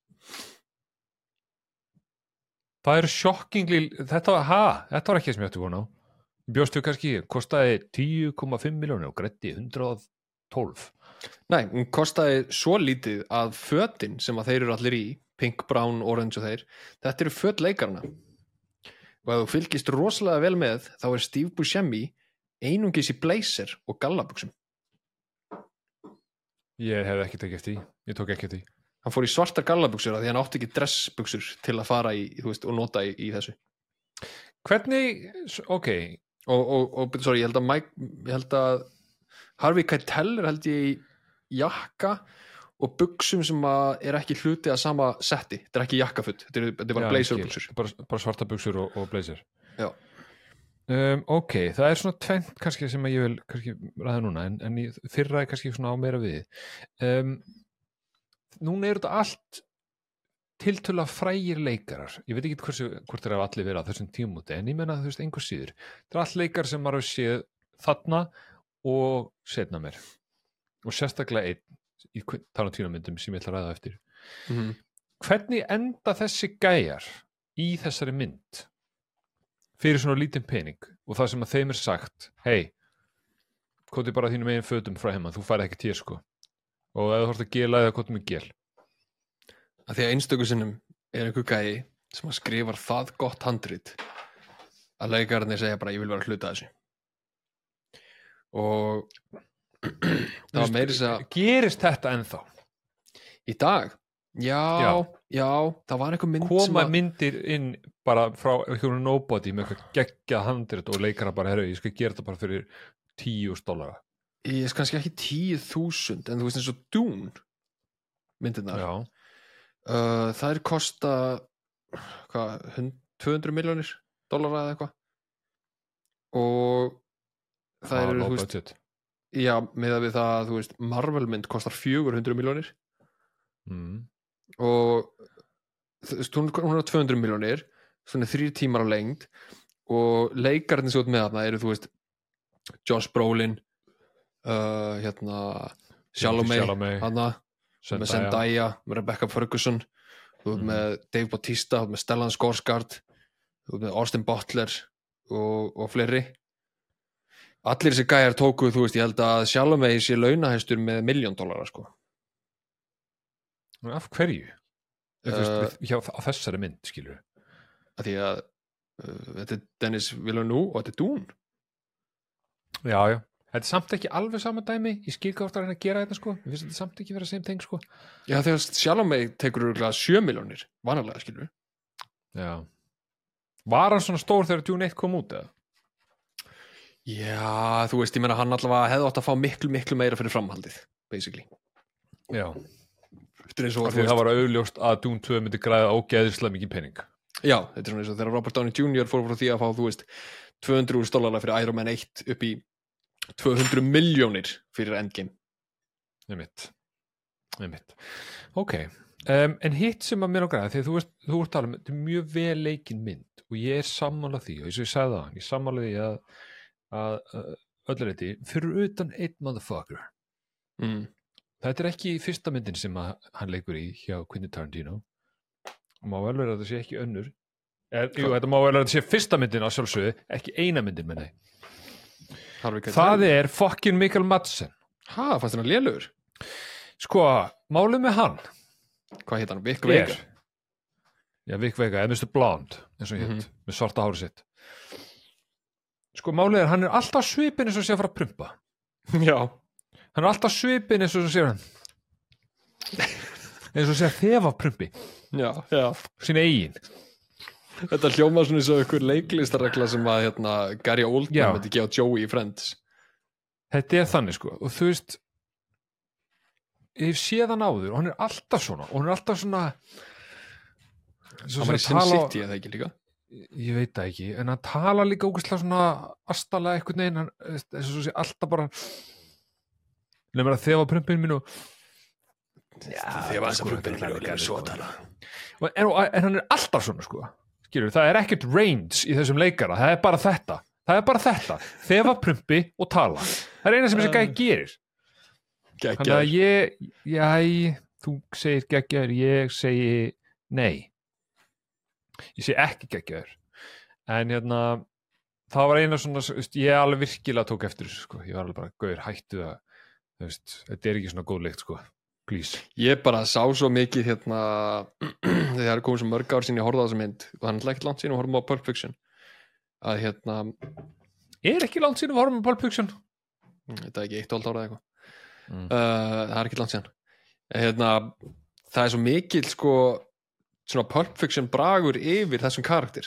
Það er sjokkingli, þetta var, ha, þetta var ekki sem ég ætti vona á. Bjóstu kannski, kostaði tíu komma fimm milljónir og græddi hundrað og tólf. Nei, hún kostaði svo lítið að fötin sem að þeir eru allir í, pink, brown, orange og þeir, þetta eru föt leikarana. Og ef þú fylgist rosalega vel með, þá er Steve Buscemi einungis í blazer og gallabuxum. Ég hef ekki tekið eftir því, ég tók ekki eftir því. Hann fór í svartar gallabuxur af því hann átti ekki dressbuxur til að fara í, þú veist, og nota í, í þessu. Hvernig, ok. Og, og, og sorry, ég held að Mike, ég held að Harvey Keitel er held ég í jakka og buxum sem að er ekki hluti að sama setti. Þetta er ekki jakkafutt, þetta er, þetta er bara blazerbuxur. Bara, bara svarta buxur og, og blazer. Já. Um, ok, það er svona tvennt kannski sem ég vil kannski ræða núna, en, en ég fyrraði kannski svona á meira við. Um, núna er þetta allt tiltölulega frægir leikarar. Ég veit ekki hversu, hvort þeir hafa allir verið á þessum tímúti, en ég menna þú veist einhver síður. Það er allt leikar sem maður hefur séð þarna og setna mér. Og sérstaklega einn í Tarantino-myndum sem ég ætla að ræða eftir. Mm-hmm. Hvernig enda þessi gæjar í þessari mynd? fyrir svona lítinn pening og það sem að þeim er sagt hei, kóti bara þínum eigin fötum frá heima, þú færið ekki tér sko og ef þú þarfst að gela eða kóti með gel að því að einstöku sinnum er einhver gæi sem að skrifar það gott handrit að leikararnir segja bara ég vil vera hluta af þessu og það var meiri að gerist þetta ennþá í dag, já, já, Já. það var einhver mynd koma sem að myndir inn bara frá einhverjum nobody með eitthvað geggjað handrit og leikara bara, herru, ég skal gera þetta bara fyrir tíu dollara ég er kannski ekki tíu þúsund en þú veist eins og Dune myndirnar já, uh, það er kosta hvað, tvö hundruð milljónir dollara eða eitthvað og það ah, eru, low þú veist budget já, meðað við það, þú veist, Marvel mynd kostar fjögur hundruð milljónir mm. og þú veist, hún, hún er tvö hundruð milljónir svona þrír tímar á lengd og leikarnir svo með þarna eru, þú veist Josh Brolin uh, hérna Chalamet, Chalamet. hana Zendaya. með Zendaya, með Rebecca Ferguson þú veist Mm. með Dave Bautista, þú veist með Stellan Skarsgård þú veist með Austin Butler og, og fleiri allir þessi gæjar tóku, þú veist, ég held að Chalamet sé launahæstur með miljón dollara sko. af hverju? Uh, veist, Uh, við, hjá, á þessari mynd, skilur að því að uh, þetta er Dennis Villeneuve og þetta er Dune já, já, þetta er samt ekki alveg sama dæmi ég skil hvað þú ert að reyna að gera þetta sko ég finnst þetta samt ekki vera same thing sko já þegar Chalamet tekur örugglega sjö milljónir vanalega skilur já, var hann svona stór þegar Dune eitt kom út eða? já þú veist ég meina hann allavega hefði átt að fá miklu miklu meira fyrir framhaldið basically já, þetta er eins og af þú því það var auðljóst að Dune tvö myndi græða ógeðislega mikið pening já þetta er svona eins og þegar Robert Downey junior fór frá því að fá þú veist tvö hundruð þúsund dollara fyrir Iron Man eitt upp í tvö hundruð milljónir fyrir Endgame einmitt, einmitt ok, um, en hitt sem að mér á græða því að þú veist, þú ert talað um þetta er mjög vel leikin mynd og ég er sammála því og eins og ég sagði það, ég er sammála því að að uh, öllu leyti fyrir utan einn motherfucker mm. þetta er ekki fyrsta myndin sem að hann leikur í hjá Quentin Tarantino og má vel vera að þetta sé ekki önnur er, jú, þetta má vel vera að þetta sé fyrsta myndin á sjálfsögðu, ekki eina myndin með þeim það er fucking Mikael Madsen ha, fannst þér hann lélugur? sko, málið með hann hvað heit hann? Vic er Vega? já, Vic Vega, eða mister Blonde eins og hitt, Mhm. með svarta hári sitt sko, málið er, hann er alltaf svipin eins og sé að fara að prumpa já hann er alltaf svipin eins og sé hann eins og sé að þefa prumpi já, já sína eigin þetta hljóma svona eins og einhver leiklistarregla sem að hérna, Gary Já. Oldman myndi gefa Joey í Friends þetta er þannig sko og þú veist ég hef séð hann áður og hann er alltaf svona og hann er alltaf svona svo hann var í sem Sin tala á- City eða ekki líka ég veit það ekki, en hann tala líka ógæslega svona astalega einhvern veginn hann, þess að sé alltaf bara nefnir að þefa prumpin mín og þegar var þess að prumpin þetta er fyrir svo að tala en, en, en hann er alltaf svona sko skilur, það er ekkert range í þessum leikara það er bara þetta, það er bara þetta þefa prumpi og tala það er eina sem þessi gæði gerir þannig geggjaður að ég, já, þú segir geggjaður, ég segi nei ég segi ekki geggjaður en hérna það var eina svona, þú veist, ég alveg virkilega tók eftir þessu, sko, ég var alveg bara gauður, hættu það, þú veist, þetta er ekki svona góð leikt, sko, please ég bara sá svo mikið hérna þegar það er komið svo mörg ár sín ég horfði á þessa mynd og hann er ekkert langt sín og horfum á Pulp Fiction að hérna er ekki langt síðan við horfum á Pulp Fiction þetta er ekki eitt og hálft ára eða eitthvað Mm. uh, það er ekki langt síðan hérna, það er svo mikil sko svona Pulp Fiction bragur yfir þessum karakter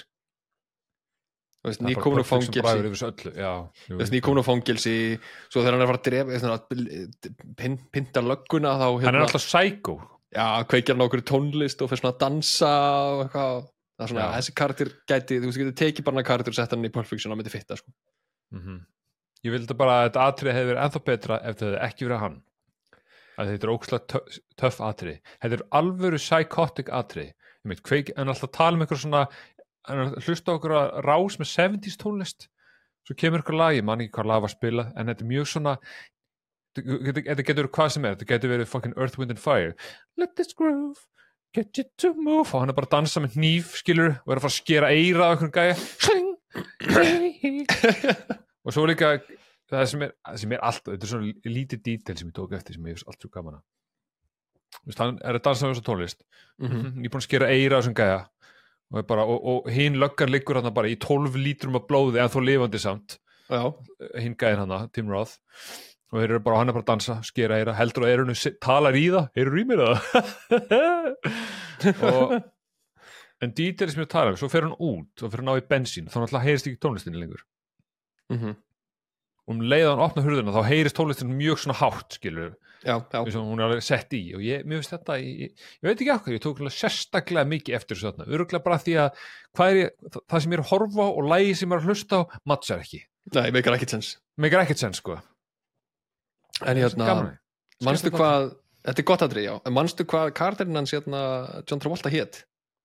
þú veist, nýkomin á fangilsi já, þú veist, nýkomin á fangilsi svo þegar hann er að fara að drefa svona, pin, pinta lögguna þá hérna, hann er alltaf psycho já, kveikjar hann á okkur tónlist og fyrir svona að dansa og eitthvað það er svona, Já. þessi karakter gæti, þú veist, getur tekið bara hann karakter og sett hann í Pulp Fiction og hann myndi fitta sko. mm -hmm. ég vildi bara að þetta atrið hefði verið ennþá betra ef þetta hefði ekki verið hann að þetta er ókslega töff, töff atrið þetta er alvöru psychotic atrið veit, kveik, en alltaf tala um einhver svona en hlusta okkur að rás með seventies tónlist svo kemur ykkur lag, ég man ekki hvað lag var spilað en þetta er mjög svona þetta þetta getur verið hvað sem er, þetta getur verið fucking Earth, Wind and Fire let this groove get you to move og hann er bara að dansa með hníf skilur og er að fara að skera eira af einhvern gæja Sling! og svo líka það sem er, það sem er allt, þetta er svona lítið detail sem ég tók eftir sem ég er allt svo gaman að Vist, hann er að dansa með þessu tónlist mm-hmm. ég er búin að skera eira þessum gæja og, bara, og, og hinn löggan liggur hann bara í tólf lítrum af blóði en þó lifandi samt Já. hinn gæðin hann, Tim Roth og þeir eru bara, hann er bara að dansa, skera eira heldur að eirunu talar í það, eirur í mér það og en detail sem ég tala um, svo fer hann út og fer hann á í bensín, þá náttúrulega heyrist ekki tónlistinni lengur mm-hmm. og um leið að hann opna hurðina þá heyrist tónlistin mjög svona hátt skilur já, já. hún er alveg sett í og ég, mér finnst þetta ég, ég veit ekki okkur, ég tók sérstaklega mikið eftir þessu þarna, öruglega bara því að hvað er ég, það sem ég er að horfa á og lagi sem ég er að hlusta á, matchar ekki Nei, meikar ekkert sens meikar ekkert sens sko en hérna, manstu hvað þetta er gott aðri, já, en manstu hvað karakterinn hans hérna, John Travolta hét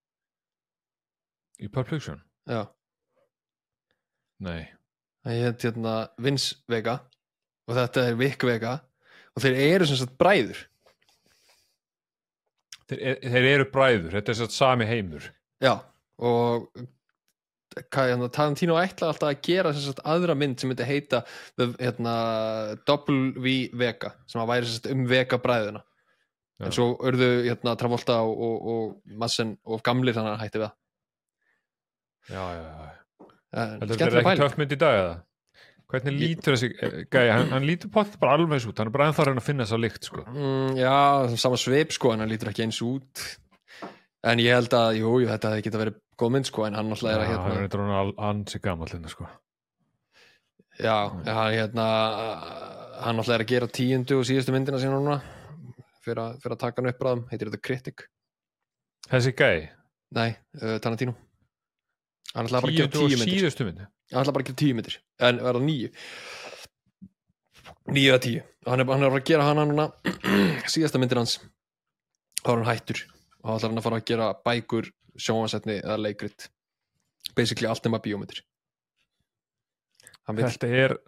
í Pulp Fiction? Já Nei það hét hérna Vince Vega og þetta er Vic Vega og þeir eru sem sagt bræður þeir, er, þeir eru bræður, þetta er sem sagt sami heimur já, og Tarantino ætlaði alltaf að gera sem sagt aðra mynd sem myndi heita hérna, Double V Vega sem að væri sem sagt um Vega bræðuna já. En svo urðu hérna, Travolta og, og, og Madsen og gamlir þannig að hætti við já, já, já en, þetta er ekki töff mynd í dag eða? Hvernig lítur þessi gæi, hann, hann lítur potið bara alveg eins út, hann er bara ennþá að reyna að finna þessa lykt sko. Mm, já, sama svip sko, en hann lítur ekki eins út en ég held að, jú, jú þetta hefði geta verið góð mynd sko, en hann alltaf er að Já, hérna hann er eitthvað ansi gamall hérna sko Já, já hérna hann alltaf er að gera tíundu og síðustu myndina sína núna fyrir að, fyrir að taka hann upp bráðum, heitir þetta Critic Þessi gæi? Nei, uh, Tarantino Hann alltaf bara að gera Tíundu og tíu myndir síðustu myndi? Hann ætla bara að gera tíu myndir en verða níu níu eða tíu og hann er, hann er bara að gera hana núna síðasta myndir hans þá er hann hættur og þá ætlar hann að fara að gera bækur, sjónvarpsefni eða leikrit basically allt nema bíómyndir vill... Þetta er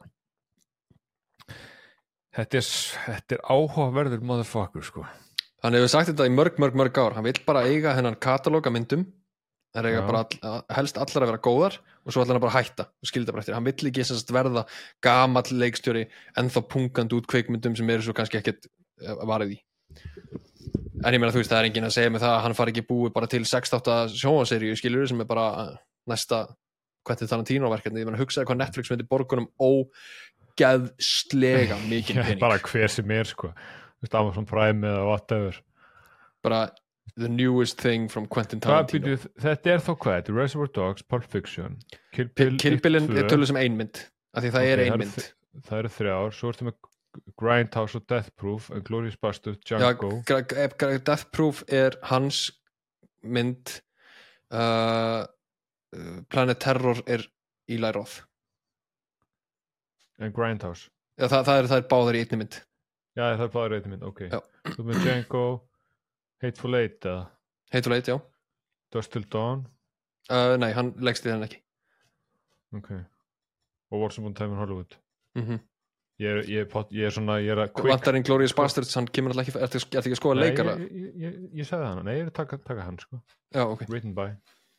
þetta er þetta er áhugaverður motherfucker sko Hann hefur sagt þetta í mörg, mörg, mörg ár hann vill bara eiga hennan katalóga myndum það er eiga bara all, helst allar að vera góðar og svo ætlar hann bara að hætta og skilja bara eftir hann vill ekki þess að verða gamall leikstjóri ennþá pungandi út kveikmyndum sem eru svo kannski ekkert varið í en ég meina þú veist það er enginn að segja með það að hann fari ekki búið bara til sextátta sjónvarpsseríu skiljur sem er bara næsta Quentin Tarantino verkefni ég meina hugsaði hvað Netflix myndi borgunum ógeðslega mikið pening bara hver sem er sko þú veist Amazon Prime eða whatever bara the newest thing from Quentin Tarantino Hvað, þetta er þó hvað, þetta er Reservoir Dogs, Pulp Fiction Kill Bill, Kill Billin er töluð sem ein mynd af því það okay, er ein mynd það eru þrjár, svo ertu með Grindhouse og Death Proof, Inglourious Basterds, Django Já, Death Proof er hans mynd uh, Planet Terror er Eli Roth en Grindhouse Já, það, það, er, það er báðar í einni mynd Já, það er báðar í einni mynd, ok Já. Þú með Django Hateful Eight eða? Hateful Eight, já Dusk Till Dawn? Uh, nei, hann leggst í þennan ekki Ok Og Once Upon a Time in Hollywood mm-hmm. ég, er, ég, er, ég er svona ég er að quick... Vantar Inglourious Basterds, hann kemur alltaf ekki Ertu ekki að skoða leikara? Nei, ég, ég, ég, ég sagði hann, nei, ég er að taka, taka hann sko. Já, ok Written by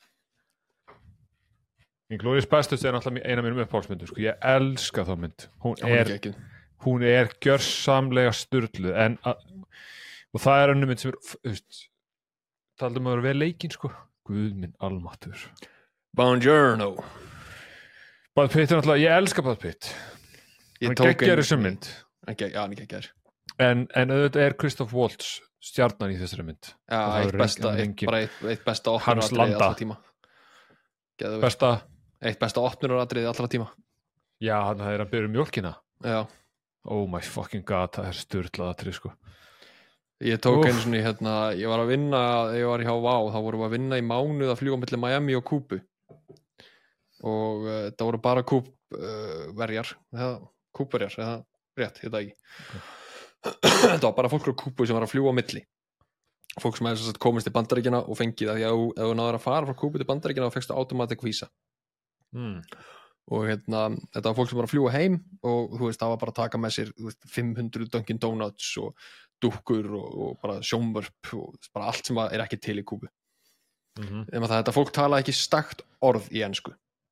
Inglourious Basterds er náttúrulega eina af mínum upphálsmyndu sko. Ég elska þá mynd Hún já, er, hún er gjörsamlega sturluð en að og það er önnum mynd sem er þú veist, taldum að vera vel leikinn sko Guð minn almáttur Buongiorno Brad Pitt er náttúrulega, ég elska Brad Pitt hann geggjari sem mynd okay, já, hann geggjari en, en auðvitað er Christoph Waltz stjarnan í þessari mynd já, eitt besta, eitt, bara eitt, eitt besta opnunaratriði allra tíma besta eitt besta opnunaratriði allra tíma já, hann er að byrja mjólkina já oh my fucking god, það er sturlað atrið sko Ég tók einu svona, hérna, ég var að vinna, ég var hjá Vá, þá vorum við að vinna í mánuð að fljúga milli Miami og Kúbu og uh, það voru bara Kúbverjar, uh, eða Kúbverjar, eða rétt, þetta ekki. Okay. Það var bara fólk á Kúbu sem var að fljúga á milli. Fólk sem hefði komist til Bandaríkjana og fengið það, því að ef þú náður að fara frá Kúbu til Bandaríkjana þá fengstu automatic visa. Mm. Og hérna, þetta var fólk sem var að fljúga heim og þú veist, það var bara að taka með sér veist, fimm hundruð Dunkin Donuts og dúkkur og, og bara sjónvörp og bara allt sem er ekki til í Kúbu. Mm-hmm. Þegar þetta fólk tala ekki stakt orð í ensku.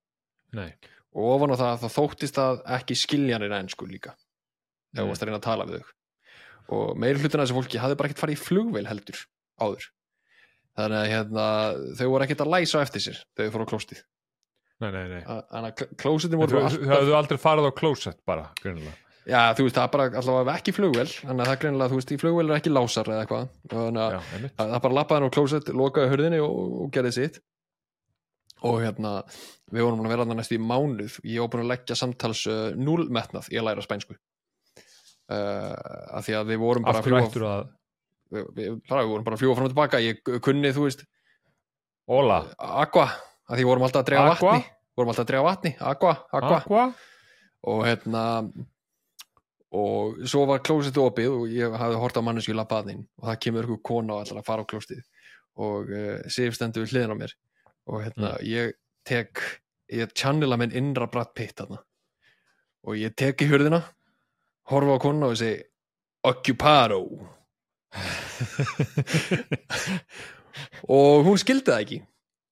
Nei. og ofan á það þá þóttist það ekki skiljanir ensku líka ef þú Mm. varst að reyna að tala við þau og meiri hlutin af þessu fólki hafði bara ekkert farið í flugvél heldur áður þannig að hérna, þau voru ekkert að læsa á eftir sér þegar þau fóru á klóstið Nei, nei, nei. þannig að klósitin Þú voru bara þú alltaf hefðu aldrei farið á klósett bara, greinilega. já, þú veist, það er bara allavega ekki flugvél þannig að það er greinilega, þú veist, í flugvél er ekki lásar eða eitthvað þannig að Já, einmitt. það það bara lappaði hann á klósett, lokaði hurðinni og, og gerði sitt og hérna við vorum búin að vera þarna næstu í mánuð ég var búin að leggja samtals uh, núll metnað í að læra spænsku uh, af því að við vorum bara Af hverju ættur að við, við, bara, við vorum bara að fljúga fram og tilbaka ég kunni, þú veist, Óla, aqua af því við vorum alltaf að drefa Aqua? vatni vorum alltaf að drefa vatni, aqua, aqua aqua? og hérna og svo var klósettið opið og ég hafði hort á mannesku í labbaðin og það kemur ykkur kona og ætlar að fara á klóstið og uh, Sif stendur við hliðina á mér og hérna ég tek ég channela minn innra Brad Pitt þarna og ég tek í hurðina horfa á konuna og segi Occupado og hún skildi það ekki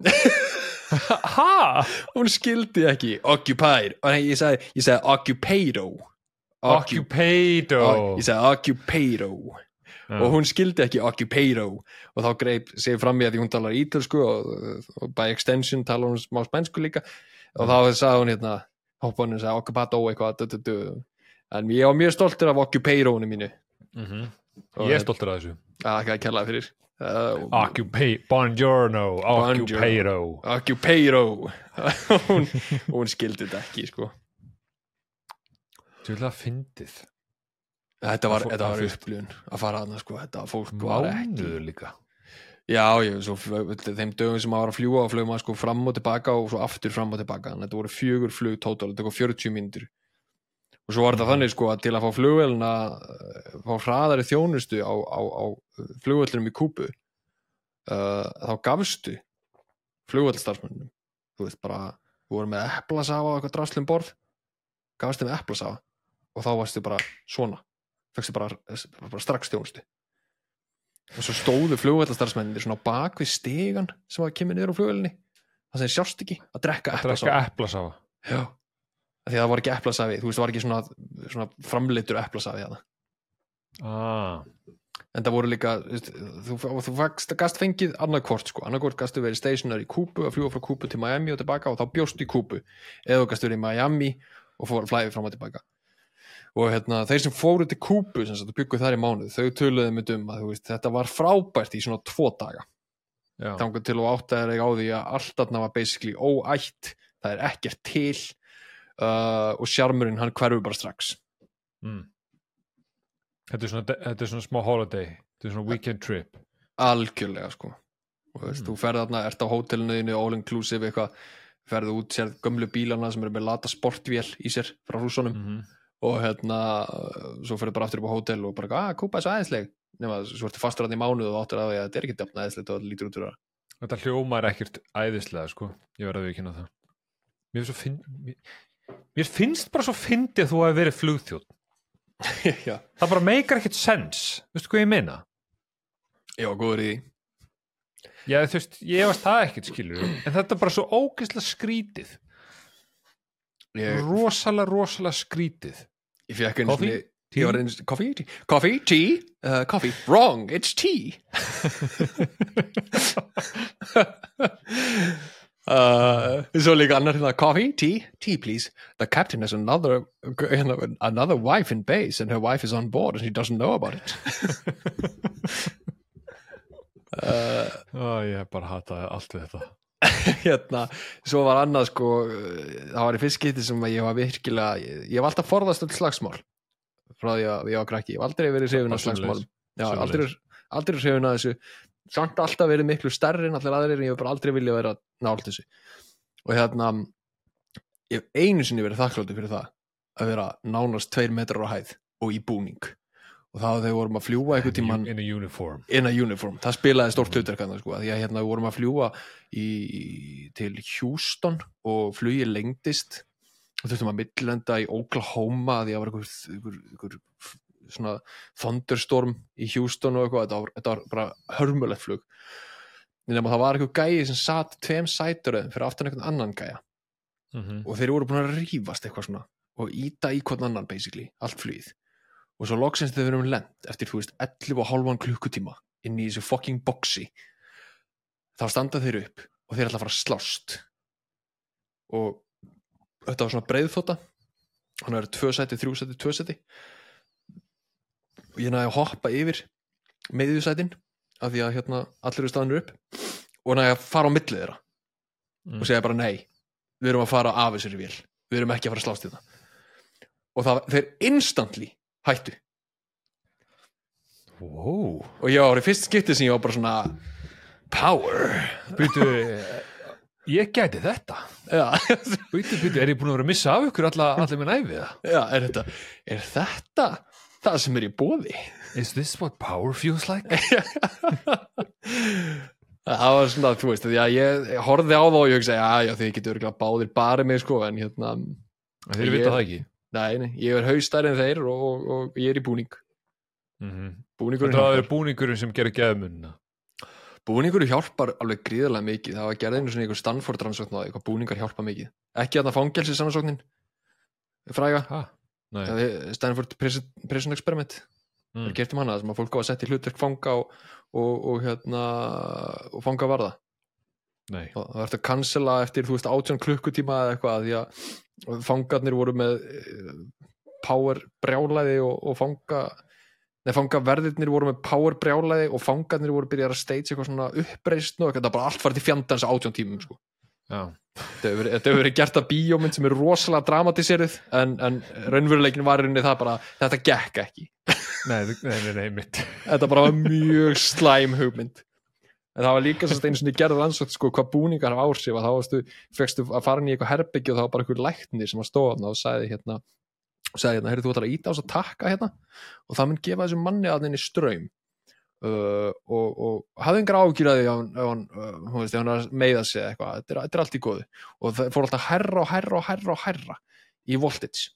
Ha? hún skildi ekki Occupied og nei, ég sagði, ég sagði Occupado Occupado. ég sagði Occupado Já. og hún skildi ekki Occupado og þá greip sig fram í að því hún talar ítölsku og, og by extension talar hún smá spænsku líka og þá sagði hún hérna hoppa hún og sagði Occupado eitthvað du, du, du. en ég var mjög stoltur af Occupadoinu mínu Mhm. Og Ég er stoltur af þessu. að ekki að kella fyrir uh, Occupado. Buongiorno. Occupado. Occupado hún, hún skildi þetta ekki sko Þú vil það fyndið. þetta var, Það fó- þetta það var fyrst. upplifun að fara að sko, þetta fólk var ekki Mánuður líka. já, ég, svo, þeim dögum sem maður var að fljúga og flögum maður sko fram og tilbaka og svo aftur fram og tilbaka þannig að þetta voru fjögur flug tótal, þetta var fjörutíu mínútur og svo var þetta þannig sko að til að fá flugvélina fá hraðari þjónustu á, á, á flugvéllinum í Kúbu uh, þá gafstu flugvélstarfsmönnum þú veist bara, þú voru með eplasafa og eitthvað draslum borð gafstu með eplasafa og þá varstu bara svona fækstu bara, bara strax þjónustu og svo stóðu flugvélastarfsmennir svona á bak við stigan sem að kemur niður á flugvélinni það sem sjást ekki að drekka Drekka eplasafa eplasafa. já, af því að það var ekki eplasafi þú veist, það var ekki svona, svona framleitur eplasafi þarna Ah. en það voru líka þú, þú fækst, gast fengið annað hvort sko, annað hvort gastu verið stationary í Kúbu að fljúga frá Kúbu til Miami og tilbaka og þá bjóstu í Kúbu eða þú gastu verið í Miami og fór flæði fram og tilbaka og hérna, þeir sem fóru til Kúbu sem sagt, byggu þar í mánuð, þau töluðu mynd um að veist, þetta var frábært í svona tvo daga Já. þangar til og átt að á því að allt þarna var basically óætt það er ekkert til uh, og sjarmurinn hann hverfur bara strax Mm. Þetta er svona, þetta er svona smá holiday. Þetta er svona weekend trip. algjörlega sko og þú veist, Mm. þú ferð þarna, ert á hótelinu all inclusive eitthvað, ferðu út sér gömlu bílana sem eru með lata sportvél í sér frá rússunum Mm -hmm. og hérna, svo ferðu bara aftur upp á hótel og bara, að, Kúba er svo æðisleg nema, svo ertu fastur hann í mánuð og áttur að því að þetta er ekki dæfna æðislegt og þetta lítur út úr það Þetta hljómar ekkert æðislega, sko. Ég verði að viðkynna það. Mér, finn, finn, mér, mér finnst bara svo fyndið að þú hafi verið flugþjónn. já, Það bara meikar ekkert sens. Veistu hvað ég meina? já, góður í því Já, þú veist, ég veist það ekkert, skilur. En þetta er bara svo ógeðslega skrítið. ég, Rosalega, rosalega skrítið. ég fekk einu Coffee? sinni ég var einu, coffee, tea, coffee, tea uh, coffee, wrong, it's tea uh, svo líka annar hérna, coffee, tea, tea please the captain has another another wife in base and her wife is on board and he doesn't know about it uh, Ó, ég bara hataði allt við þetta. hérna, svo var annað sko, það var í fyrst skipti sem ég var virkilega, ég, ég var alltaf forðast öll slagsmál frá því að ég var krakki, ég hef aldrei verið hrifin af slagsmálum já, aldrei, aldrei hrifin af þessu samt alltaf verið miklu stærri en allir aðrir en ég hef bara aldrei viljað vera nált þessu og hérna ég hef einu sinni verið þakkláttur fyrir það að vera nánast tveir metrar á hæð og í búning og þá þegar við vorum að fljúga einhvern tímann In a uniform. in a uniform, það spilaði stórt hlutverk þarna, sko, því að hérna við vorum að fljúga í, til Houston og flugið lengdist og þurftum að millenda í Oklahoma því að það var einhver, einhver, einhver svona thunderstorm í Houston og eitthvað, þetta var, þetta var bara hörmulegt flug nema það var einhver gæi sem satt tveim sæturöðum fyrir aftan einhvern annan gæja mm-hmm. og þeir voru búin að rífast eitthvað svona og íta í hvern annan basically, allt flugið og svo loksins þegar við erum lent eftir, þú veist, ellefu og hálfan klukkutíma inn í þessu fucking boxi þá standa þeir upp og þeir ætla að fara að slást og þetta var svona breiðþóta hann er tvö sæti, þrjú sæti, tvö sæti og ég næði að hoppa yfir miðjusætin af því að hérna allir eru staðnir upp og næði að fara á milli þeirra mm. og segja bara nei, við erum að fara af þessari vél, við erum ekki að fara að slást í það og það, þeir instantly hættu wow. og ég var í fyrst skipti sem ég var bara svona power Býtu, ég gæti þetta já. Býtu, býtu, er ég búin að vera að missa af ykkur alla, allir með næfið það? Já, er þetta, er þetta það sem er í boði? Is this what power feels like? Það var svona, þú veist, því að ég, ég horfði á það og ég hugsa, já, já, þið getur örugglega báðir bara mig, sko, en hérna Þeir vita það ekki? Nei, nei, ég er haustari en þeir og, og, og ég er í búning mm-hmm. Búningurinn Það er búningurinn sem gerir geðmunna Búningurinn hjálpar alveg gríðarlega mikið það var gerð einu svona einhver Stanford rannsókn og eitthvað búningar hjálpa mikið ekki þarna fangelsi rannsóknin fræga ah, Stanford Prison, Prison Experiment mm. er gert um hana sem að fólk á að setja í hlutverk fanga og, og, og hérna og fanga varða Nei. og það verður að cancela eftir þú veist átján klukkutíma eða eitthvað því að fangarnir voru með power brjálæði og, og fanga Nei, fangaverðirnir voru með power brjálæði og fangarnir voru byrjað að stage eitthvað svona uppreist og þetta bara allt farið til fjandans átján tímum sko. Já. Þetta hefur verið, hefur verið gert að bíómynd sem er rosalega dramatiseruð en, en raunveruleikin var rinni það bara þetta gekk ekki. Nei, nei, nei, nei, mitt. Þetta bara var mjög slæm hugmynd. En það var líka svo einu svona gerður ansvöld sko hvað búningar hafa áhrif að þá varstu, fegstu að fara inn í eitthvað herbergi og það var bara einhver læknir sem var stóðan og sagði hérna og sagði hérna, heyrðu þú ætlar að íta á þess að takka hérna og það mun gefa þessum manni að henni ströym uh, og, og hafði engar ágjur að því ef hann, ef hann, uh, hún veist, ef hann er að meiða sig eitthvað, þetta er, þetta er allt í góðu og það fór alltaf herra og herra og herra og herra í voltage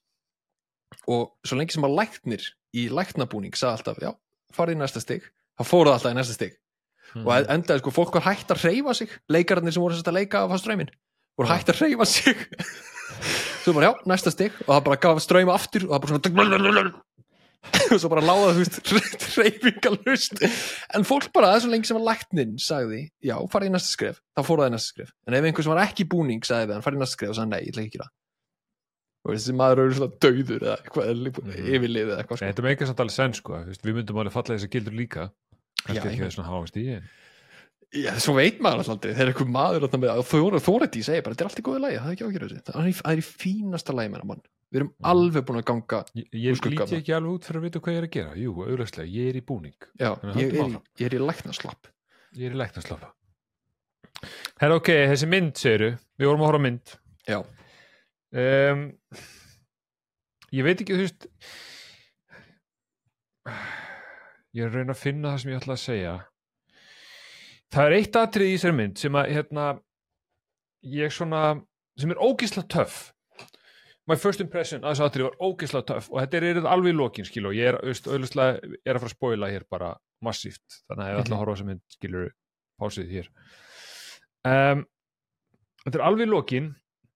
og svo lengi sem að læknir í læknabúning sagði alltaf, já, farið í næsta stig það fóruð alltaf í næsta stig mm. og endaði sko, fólk var hægt að hreyfa sig leikararnir sem voru sérst að leika af hans ströyminn voru hægt að hreyfa sig svo bara já, næsta stig og það bara gaf ströym aftur og það bara svona og svo bara láða þú veist hreyfingalust en fólk bara, það er svo lengi sem að læknin sagði, já, farið í næsta skref þá fór það í næsta skref, en ef einhver sem var ekki í búning sagði það, hann farið í næsta skref og sagði nei, ég ætla ekki að gera og þessi maður eru svona dauður eða eitthvað, mm. yfirlið eða eitthvað sko. Þetta með eitthvað samt alveg senn sko, við myndum alveg falla þessar gildur líka kannski ekki það svona háast í Já, svo veit maður alltaf aldrei, þegar einhver maður með Þóreti segir bara, þetta er allt í góðu lagi, það er ekki ágjörðu þessi, það er í fínasta lagi með mann, við erum mm. alveg búin að ganga Ég, ég líti ekki alveg út fyrir að vita hvað ég er að gera, jú, auðvitað, ég er í búning Já, ég er, ég er í læknaslapp Ég er í læknaslapp Herra, ok, þessi mynd, segiru, við vorum að horfa á mynd Já um, Ég veit ekki, þú veist Ég er að reyna að finna það sem ég ætla að segja Það er eitt atriði í þessari mynd sem að hérna ég svona, sem er ógeðslega töff my first impression að þessu atriði var ógeðslega töff og þetta er yfir alveg í lokin skilur og ég er, veist, auðvitað er að fara að spoila hér bara massíft, þannig að ég ætla að horfa á þessa mynd skilur, pásið hér um, þetta er alveg í lokin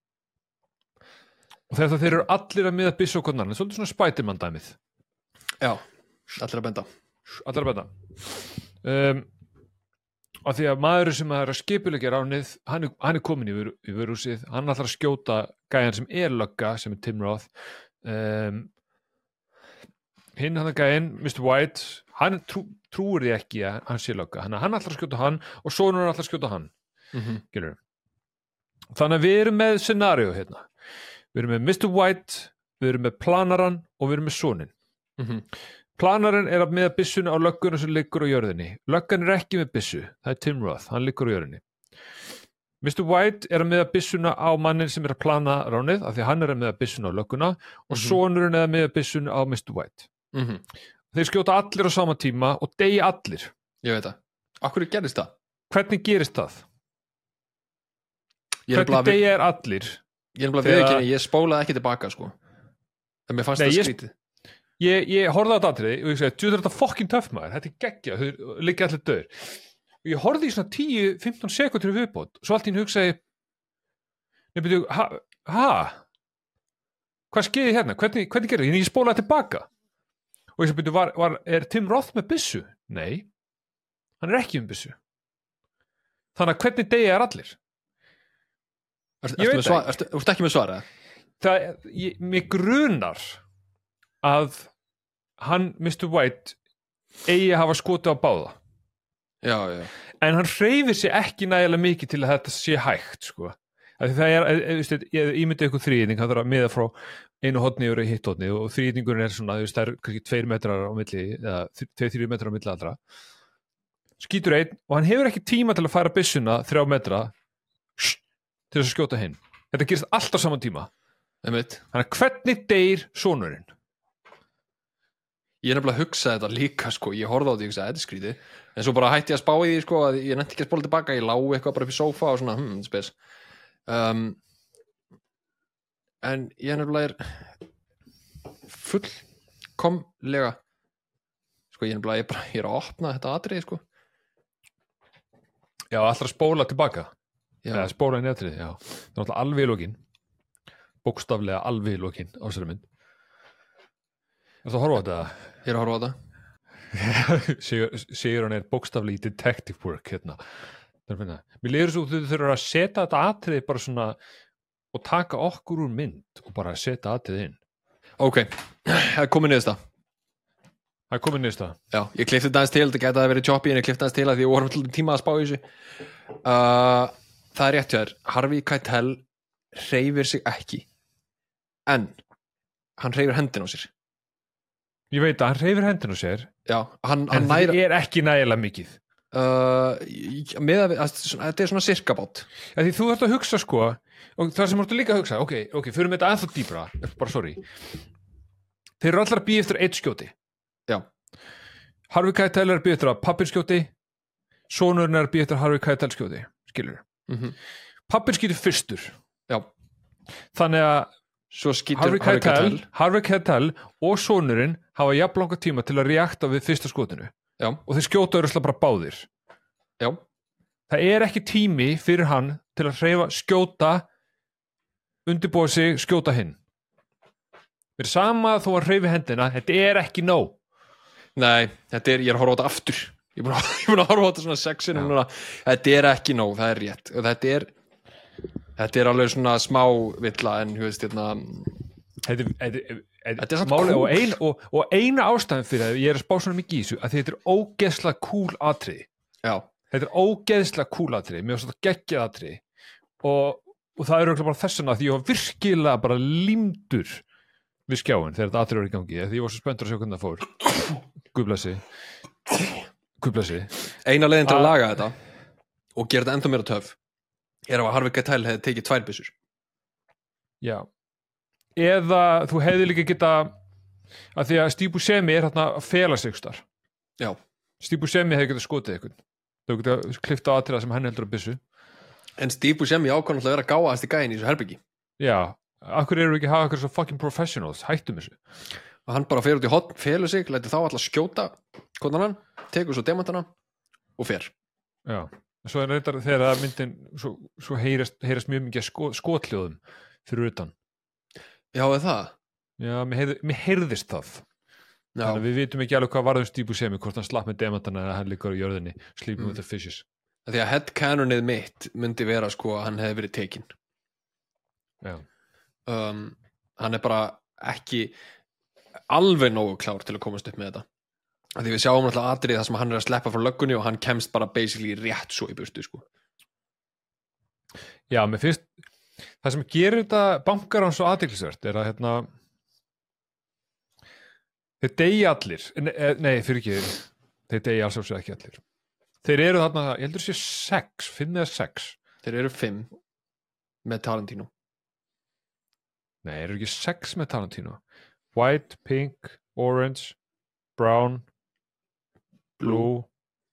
og þegar þeir eru allir að miða byssu og konar, þetta er svolítið svona Spiderman dæmið Já, allir að benda allir að benda um af því að maður sem er að skipuleggja ránið hann er, hann er komin í, í vörhúsið hann ætlar að skjóta gæjan sem er lögga sem er Tim Roth um, hinn hann er gæjan mister White, hann trú, trúir því ekki að hann sé lögga, hann, hann ætlar að skjóta hann og sonur hann ætlar að skjóta hann mm-hmm. þannig að við erum með scenario hérna, við erum með mister White við erum með planaran og við erum með sonin mhm Planarinn er að miða byssuna á lögguna sem liggur á jörðinni. Löggan er ekki með byssu. Það er Tim Roth, hann liggur á jörðinni. mister White er að miða byssuna á mannin sem er að plana ránið, af því að hann er að miða byssuna á lögguna og mm-hmm. sonurinn er að miða byssuna á mister White. Mm-hmm. Þeir skjóta allir á sama tíma og deyja allir. Ég veit það. Akkur gerist það? Hvernig gerist það? Ég Hvernig deyja er allir? Ég er bara viðurkenni, ég spólaði ekki tilbaka sko. En mér fannst Nei, það ég... skrítið. Ég, ég horfði á þetta atriði og ég sagði, djú, þetta er fucking töff maður, þetta er geggja, þau liggja allir döður. Og ég horfði í svona tíu til fimmtán sekúndur í viðbót, svo allt í einu hugsaði, nefnir, ha? Hvað skeiði hérna? Hvernig, hvernig gerir það? Ég spólaði tilbaka og ég sem byrju, var, var, er Tim Roth með byssu? Nei, hann er ekki um byssu. Þannig að hvernig degi er allir? Ertu Ég ertu veit með svar- ertu- ertu ekki með svarað? Það, ég, mig grunar að hann, mister White, eigi að hafa skotið á báða. Já, já. En hann hreyfir sig ekki nægilega mikið til að þetta sé hægt, sko. Af því það er, þú veist, ég ímyndi eitthvað þríðning, hann þarf að miða frá einu hotni yfir í hitt hotni og þríðningurinn er svona, þú veist, það er kannski tveir metrar á milli, eða tveir, þrír metrar á milli allra. Skýtur einn og hann hefur ekki tíma til að færa byssuna þrjá metra til þess að skjóta hinn. Þetta gerist allt á saman tíma. Einmitt. Þannig að hvernig deyr sonurinn? Ég er nefnilega að hugsa þetta líka, sko, ég horfði á því og hugsa, þetta er skrítið, en svo bara hætti ég að spá í því, sko, að ég nefndi ekki að spóla tilbaka, ég lá eitthvað bara upp í sófa og svona, hm, spes. Um, en ég nefnilega er fullkomlega, sko, ég nefnilega, ég, bara, ég er að opna þetta atriði, sko. Já, allra að spóla tilbaka. Já, Eða spóla inn í atriði, já. Það er náttúrulega alveg í lokin. Bókstaflega alveg í lokin á þessari mynd. Ertu að horfa á þetta? ég er að horfa á þetta. Sigur, sigur hann er bókstaflega í detective work hérna. Mér leiður svo þú þurfur að setja þetta atriði bara svona og taka okkur úr mynd og bara setja atriði inn. Ok, það er komið niðurst það. Það er komið nýsta. Já, ég klippti þetta aðeins til, þetta gæti að verið choppy en ég klippti aðeins til að því ég vorum til tíma að spá í þessu. Uh, það er rétt hjá þér, Harvey Keitel hreyfir sig ekki, en hann hreyfir hendin á sér. Ég veit að hann hreyfir hendina á sér, Já, hann, en hann það næra, er ekki nægilega mikið. uh, í- með að, að, þetta er svona sirkabát. Ja, því þú þarft að hugsa sko, og það sem þú ert líka að hugsa, ok, ok, fyrir með þetta ennþá dýpra, bara sorry. Þeir eru allar að býja eftir eitt skjóti. Já, Harvey Keitel er að býja eftir að pappin skjóti, sonurinn er að býja eftir að Harvey Keitel skjóti, skilur. mhm, Pappin skýtur fyrstur, já, þannig að svo skýtur Harvey Keitel, Harvey Keitel og sonurinn hafa jafn langa tíma til að reakta við fyrsta skotinu Já, og þeir skjóta öruslega bara báðir. já, Það er ekki tími fyrir hann til að hreyfa, skjóta, undirbúa sig, skjóta hinn. Fyrir sama þó að hreyfi hendina, þetta er ekki nóg. nei, þetta er, ég er að horfa á þetta aftur. Ég er búin að, ég er búin að horfa á þetta svona sexinu núna. Þetta er ekki nóg, það er rétt. Og þetta er, þetta er alveg svona smá villa en, þú veist, hérna, Þetta, þetta, Þetta er samt máli, cool. og, ein, og, og eina ástæðan fyrir að ég er að spá svona mikið í þessu að þetta er ógeðslega cool atriði. já, Þetta er ógeðslega cool atriði, mér var svona geggjað atriði og, og það er örugglega bara þessuna því ég var virkilega bara límdur við skjáin þegar þetta atriði var í gangi því ég var svo spenntur að sjá hvernig það fór. Guðblessi Guðblessi eina leiðin til að Ah. laga þetta og gera þetta ennþá meira töff er að Harvey Keitel hefði tekið tvær byssur. Já. Eða þú hefði líka geta að því að Steve Buscemi er hérna að fela sig þar. Já, Steve Buscemi hefði getað skotið eitthvað. Þau geta klifta atriða sem hann heldur að byssu. en Steve Buscemi ákvæm alltaf að vera gáðast í gæin í þessu herbyggi Já. Af hverju eru ekki að hafa eitthvað svo fucking professionals? Hættum þessu. og hann bara fer út í hotn, felur sig, lætur þá alltaf skjóta konan hann, tekur svo demantana og fer. Já. Svo er reyndar þegar myndin svo, svo heyrast, heyrast mjög mikið sko, skotljóðum fyrir utan. Já, eða það? Já, mér, heyrð, mér heyrðist það. Já, Þannig að við vitum ekki alveg hvað varðum Steve Buscemi, hvort hann slapp með demantana eða hann líka á jörðinni, sleeping Mm. with the fishes. því að headcanonið mitt myndi vera sko að hann hefði verið tekinn. Já. Um, hann er bara ekki alveg nógu klár til að komast upp með þetta. Af því við sjáum alltaf atrið þar sem hann er að sleppa frá löggunni og hann kemst bara basically rétt svo í burtu sko. Já, mér finnst það sem gerir þetta bankar hann svo athyglisvert er að hérna þeir deyja allir nei, nei fyrir ekki, þeir deyja alls og ekki allir þeir eru þarna, ég heldur sé sex fimm eða sex, Þeir eru fimm með Tarantino. nei, eru ekki sex með Tarantino, white, pink orange, brown blue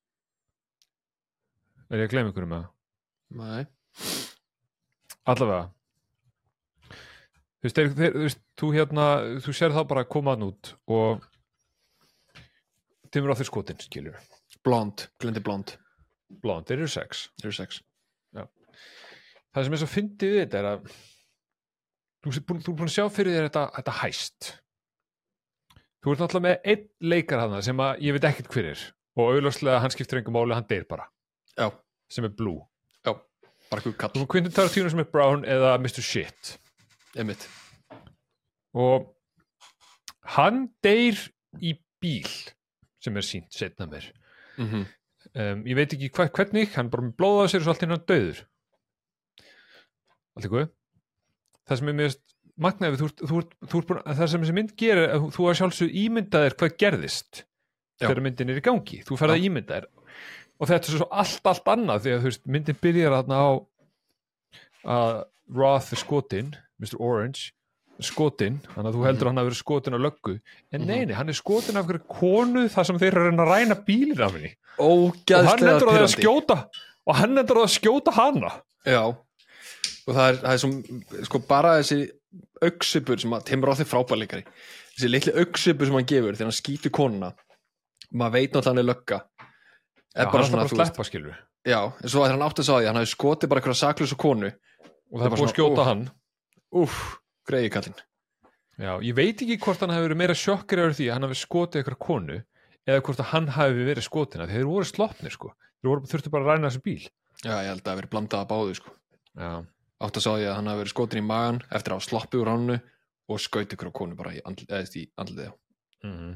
er ég að gleyma ykkur um það Nei. allavega þú veist, þeir, þeir, þú veist, þú hérna þú sér það bara að koma hann út og timur á þeir skotin, skilur Blond, glendi blond. blond, þeir eru sex Þeir eru sex. það sem er svo fyndið við þetta er að þú ert búin, þú ert búin að sjá fyrir þér þetta, þetta hæst þú ert náttúrulega með einn leikar hana sem að ég veit ekkert hver er og auðvitað hann skiptir engum máli, hann deyr bara já, sem er Blue já, bara hver kall þú erum Quentin Tarantino sem er Brown eða mister Shit einmitt og hann deyr í bíl sem er sínt setna mér mhm um, ég veit ekki hva, hvernig hann bara með blóða á sér og svo allt hérna döður allt í góð það sem er mjög magnaði þú, þú, þú, þú, þú, það sem þessi mynd gerir þú, þú að sjálfsög ímyndaðir hvað gerðist Já. þegar myndin er í gangi þú ferð að ímyndaðir og þetta er svo allt, allt annað því að þú veist, myndin byrjar þarna á að Roth er skotinn mister Orange skotinn, þannig að þú heldur hann að vera skotinn á löggu en neini, hann er skotinn af hverju konu þar sem þeir eru að reyna að ræna bílinn af henni og hann ógeðslega endur á því að pirrandi skjóta og hann endur á því að skjóta hana já, og það er, það er svo sko bara þessi augsipur sem að Tim Roth er frábærleikari þessi litli augsipur sem hann gefur þegar hann skýtur konuna maður veit náttúrulega hann er lögga já, hann er bara að sleppa skilur já, en svo að hann átti að sá því hann hafi skotið bara eitthvað saklausa konu og það er búið að skjóta hann úff, greiði kallinn já, ég veit ekki hvort hann hafi verið meira sjokkir yfir því að hann hafi skotið eitthvað konu eða hvort að hann hafi verið skotina þeir voru sloppnir sko, þeir voru, þurftu bara að ræna þessu bíl já, ég held að það hafi verið blandað að báðu sko já, átti að sá því að hann hafi verið skotin í magan eftir að hafa sloppið úr hannu og skaut ykkur á konu bara í andl- eða í andliði mm.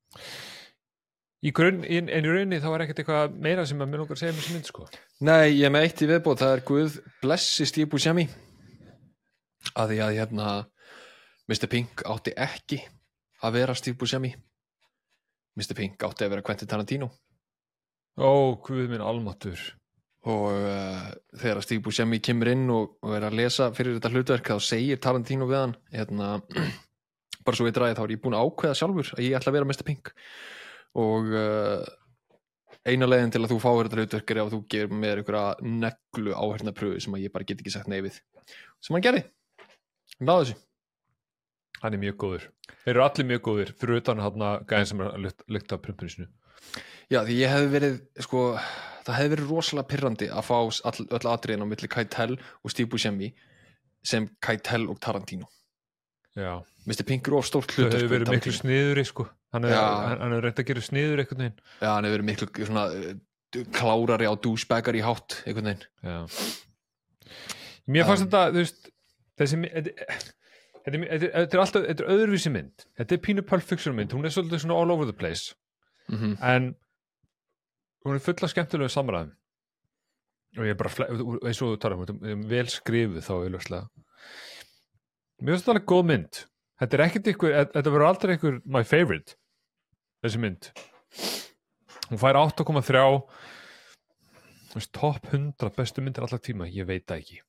í grunn en í rauninni þá er ekkert eitthvað meira sem að mér langar að segja með þessu mynd sko nei, ég er með eitt í viðbót, það er Guð blessi Steve Buscemi að því að hérna mister Pink átti ekki að vera Steve Buscemi mister Pink átti að vera Quentin Tarantino ó, guð minn almáttur og uh, þegar Steve Buscemi kemur inn og, og er að lesa fyrir þetta hlutverk þá segir Tarantino við hann hérna, bara svo ég dræði þá er ég búin að ákveða sjálfur að ég ætla að vera mister Pink og uh, eina leiðin til að þú fáir þetta hlutverk er ef þú gefur mér einhverja neglu áherna pröfu sem að ég bara get ekki sagt nei við sem hann gerði, hann náði þessu hann er mjög góður þeir eru allir mjög góðir fyrir utan hann að gæðin sem er að lykta prumpinu sinu já, því ég hefði verið sko, það hefði verið rosalega pirrandi að fá all, öll atriðin á milli Keitel og Steve Buscemi sem Keitel og Tarantino já, mister Pink er of stórt þau hlutverk hefur verið fyrir miklu Tarantino. sniðuri sko hann hefur Já. hann hefur reynt að gera sniður einhvern veginn Já, hann hefur verið miklu svona uh, klárari á douchebaggar í hátt einhvern veginn. já mér fannst Um, þetta, þú veist þessi mi- þetta þetta er- þetta er þetta er alltaf, þetta er öðruvísi mynd þetta er pínu Pulp Fiction mynd, hún er svolítið svona all over the place Mhm. en hún er full af skemmtilegu samræðum og ég er bara fle- eins og þú talar um, þetta er vel skrifuð þá auðvitað mér finnst þetta alveg góð mynd þetta er ekkert ykkur, þetta verður aldrei ykkur my favorite þessi mynd hún fær átta komma þrjú þú veist, topp hundrað bestu myndir allar tíma, ég veit það ekki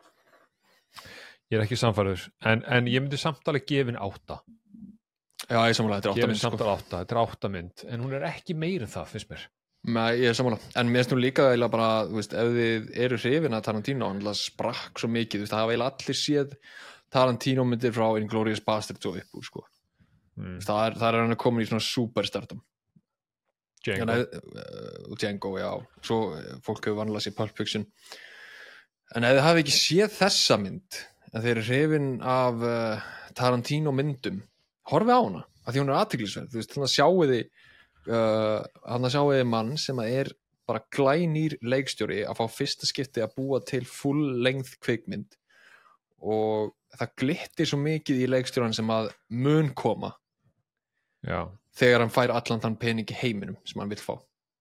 ég er ekki samfæður en, en ég myndi samt alveg gefin átta Já, ég er sammála, þetta er átta gefin mynd samt sko. alveg átta, þetta er átta mynd en hún er ekki meir en það, finnst mér Nei, ég er sammála, en mér finnst nú líka eiginlega bara, þú veist, ef þið eru hrifin að Tarantino, hann alltaf sprakk svo mikið, þú veist, það hafa eiginlega allir séð Tarantino myndir frá Inglourious Basterds og upp úr, sko. mm. Það er, það er hann að koma í svona superstardom. Django En ef- uh, og Django, já, svo eh, fólk hefur vanlega séð Pulp Fiction. En ef þið hafi ekki séð þessa mynd, en þeir eru hrifin af uh, Tarantino myndum, horfi á hana, af því hún er athyglisverð, þú veist, þannig að sjáu þið Uh, hann að sjáu þið mann sem að er bara glænýr leikstjóri að fá fyrsta skipti að búa til full length kvikmynd og það glittir svo mikið í leikstjóran sem að mun koma já, þegar hann fær allan þann pening í heiminum sem hann vill fá.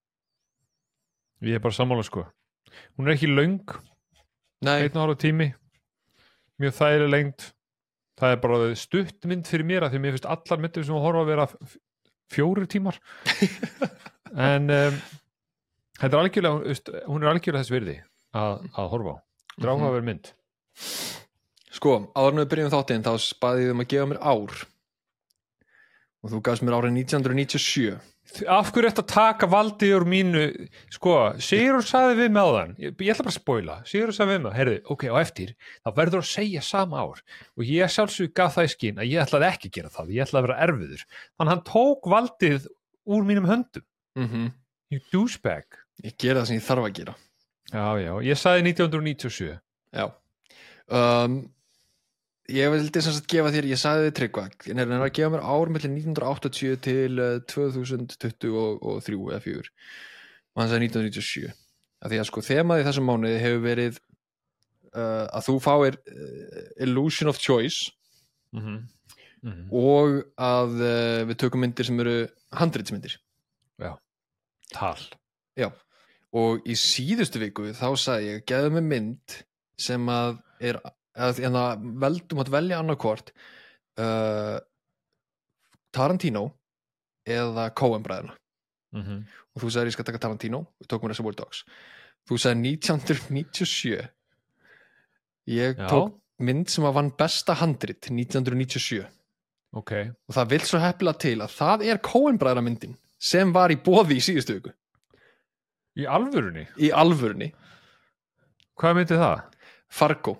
ég er bara sammála sko hún er ekki löng, Nei, einn og hálf tími mjög þægileg lengd það er bara stutt mynd fyrir mér að því mér finnst allar myndir sem að horfa að vera f- fjórir tímar en um, þetta er algjörlega þú veist, hún er algjörlega þess virði að, að horfa á þetta er Mhm. áhugaverð mynd sko, áður en við byrjum þáttinn þá spaðið um að gefa mér ár og þú gafst mér árið nítján hundruð níutíu og sjö. af hverju ertu að taka valdið úr mínu sko, Sigur sagði við með áðan ég, ég ætla bara að spoila, Sigur sagði við með heyrðu, ok, á eftir, þá verður að segja sama ár og ég sjálfsög gaf það í skinn að ég ætlaði ekki að gera það, ég ætlaði að vera erfiður þannig að hann tók valdið úr mínum höndum Mm you douchebag Ég gera það sem ég þarf að gera. já, já, ég sagði nítján hundruð níutíu og sjö Já. Um, ég vildi sem sagt gefa þér, ég sagði þið Tryggva en er að gefa mér ár milli nítján hundruð áttatíu til uh, tvö þúsund tuttugu og þrjú eða fjögur og hann sagði nítján hundruð níutíu og sjö af því að sko þemaði þessum mánuði hefur verið uh, að þú fáir uh, illusion of choice Mhm. Mhm. og að uh, við tökum myndir sem eru handritsmyndir Tal. já, og í síðustu viku þá sagði ég, geðu mig mynd sem að er að, en að vel, þú mátt velja annarkvort uh, Tarantino eða Coen-bræðurna Mhm. og þú sagði ég skal taka Tarantino, við tókum Reservoir Dogs þú sagði nítján hundruð níutíu og sjö ég Já. tók mynd sem að vann besta handrit nítján hundruð níutíu og sjö Ok. og það vill svo heppilega til að það er Coen-bræðra myndin sem var í boði í síðustu viku Í alvörunni? í alvörunni, Hvað myndi það? Fargo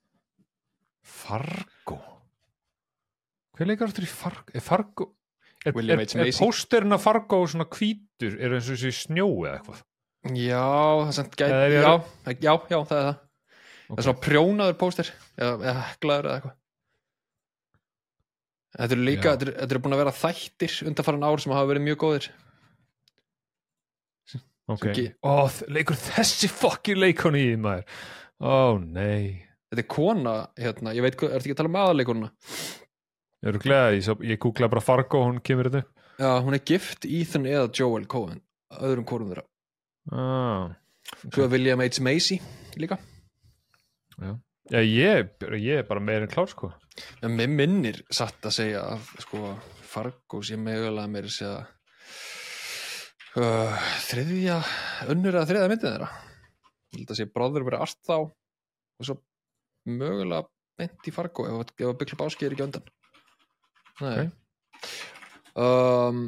Fargo. Hver leikar aftur í Fargo? Er Fargo... Er, William er, H. er Macy. pósterinn af Fargo svona hvítur? Er eins og þessi snjó eða eitthvað? já, það sem gæti, Eða er ég- já, já, já, það er það það Ok. er svona prjónaður póster eða, eða heklaður eða eitthvað þetta eru líka, Já. þetta eru, þetta eru búin að vera þættir undanfarin ár sem hafa verið mjög góðir Ok. Ekki- Ó, þ- leikur þessi fokki leikon í því, maður. Ó, nei. þetta er kona, hérna, ég veit hvað, ertu ekki að tala um aðaleikonuna? Ég eru gleða, ég, sá- ég googlaði bara Fargo og hún kemur þetta. Já, hún er gift Ethan eða Joel Coen öðrum hvorum þeirra Ah. svo er William H. Macy líka Já, ég, ég er bara meira en klár, sko. en mér minnir satt að segja að sko, Fargo sé mögulega meira að segja uh, þriðja önnur eða þriðja myndið þeirra ég held að sé bráður verið art þá og svo mögulega beint í Fargo ef, ef að byggla báski er ekki undan nei Ok. um,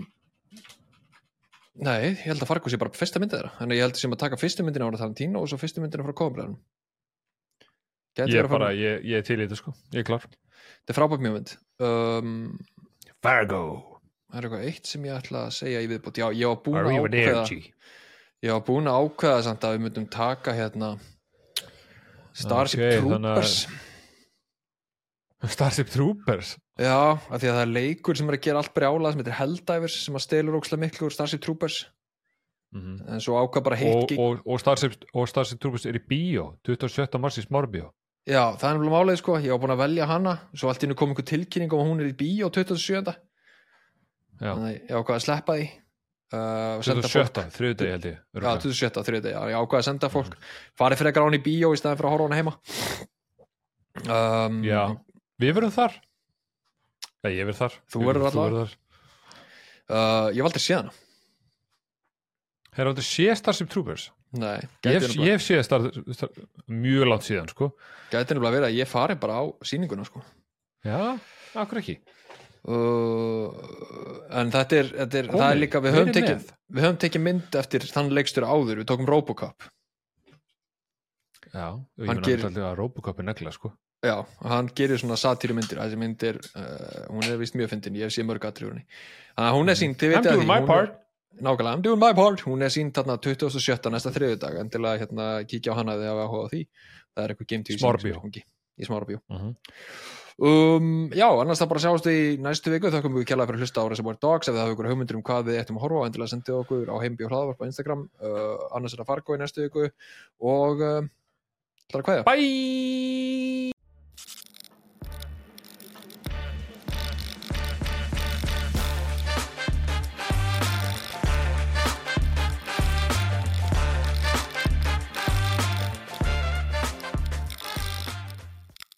nei, ég held að Fargo sé bara fyrsta myndið þeirra þannig að ég held að sé að taka fyrstu myndina ára Tarantino og svo fyrstu myndina frá Coen-bræðunum Ég er bara, ég, ég er til í þetta, sko. Ég er klár. þetta er frábært mjög mynd um, Fargo. það er eitthvað eitt sem ég ætla að segja í viðbót já, ég var búin að ákveða Arrivederci. ég var búin að ákveða samt að við myndum taka hérna Starship Ok, þannig að- Troopers Starship Troopers. já, af því að það er leikur sem er að gera allt brjálað sem heitir Helldivers sem að stelur ókslega miklu úr Starship Troopers Mm en svo ákveða bara hitt og, gig- og, og, Starship, og Starship Troopers er í bíó tuttugasta og sjötta mars í Smárbíó. já, það er náttúrulega málið sko, ég var búin að velja hana svo allt í nú kom einhver tilkynning om að hún er í bíó tuttugasta og sjöunda Já, þannig að ég ákveða að sleppa því uh, og senda tuttugasta og sjötta, þriðjudegi held ég. Já, örugglega. tuttugasta og sjötta, þriðjudegi, já, ég ákveða að senda fólk farið fyrir ekkert á hann í bíó í staðin fyrir að horfa á hana heima um, Já, við verðum þar. Nei, ég verð þar. Þú verður Þú allavega. þar. uh, Ég valdi að sé hana Hefur áttu sé Starship Troopers? Nei, Ég gæti hef, nefnilega ég hef séð star, star, mjög langt síðan, sko. gæti nefnilega verið að ég fari bara á sýninguna sko. Já, akkur ekki. uh, En þetta er, þetta er, Komið, það er líka við höfum, verið tekið, með. við höfum tekið mynd eftir þann leikstjóra áður, við tókum Robocop Já, ég Hann menn gerir- gerir... að Robocop er negla, sko. Já, hann gerir svona satírumyndir þessi mynd er, uh, hún er vist mjög fyndin ég hef séð mörg atriðurni þannig að hún er sínt, þið I'm vitið að doing því, my hún er- part. Nákvæmlega, I'm doing my part, hún er sínt þarna tuttugasta og sjötta næsta þriðjudag, endilega hérna kíkja á hana þegar hafa áhuga á því, það er eitthvað geimtíu Smárabíó. í Smárabíó Uh -huh. um, Já, annars það bara sjáumst í næstu viku, þakkum við kjærlega fyrir að hlusta á Reservoir Dogs, ef þið hafa ykkur hugmyndir um hvað við ættum að horfa á, endilega sendið okkur á heimbíó hlaðvarp á Instagram, uh, annars er það Fargo í næstu viku og uh, ætlar að kveðja Bye!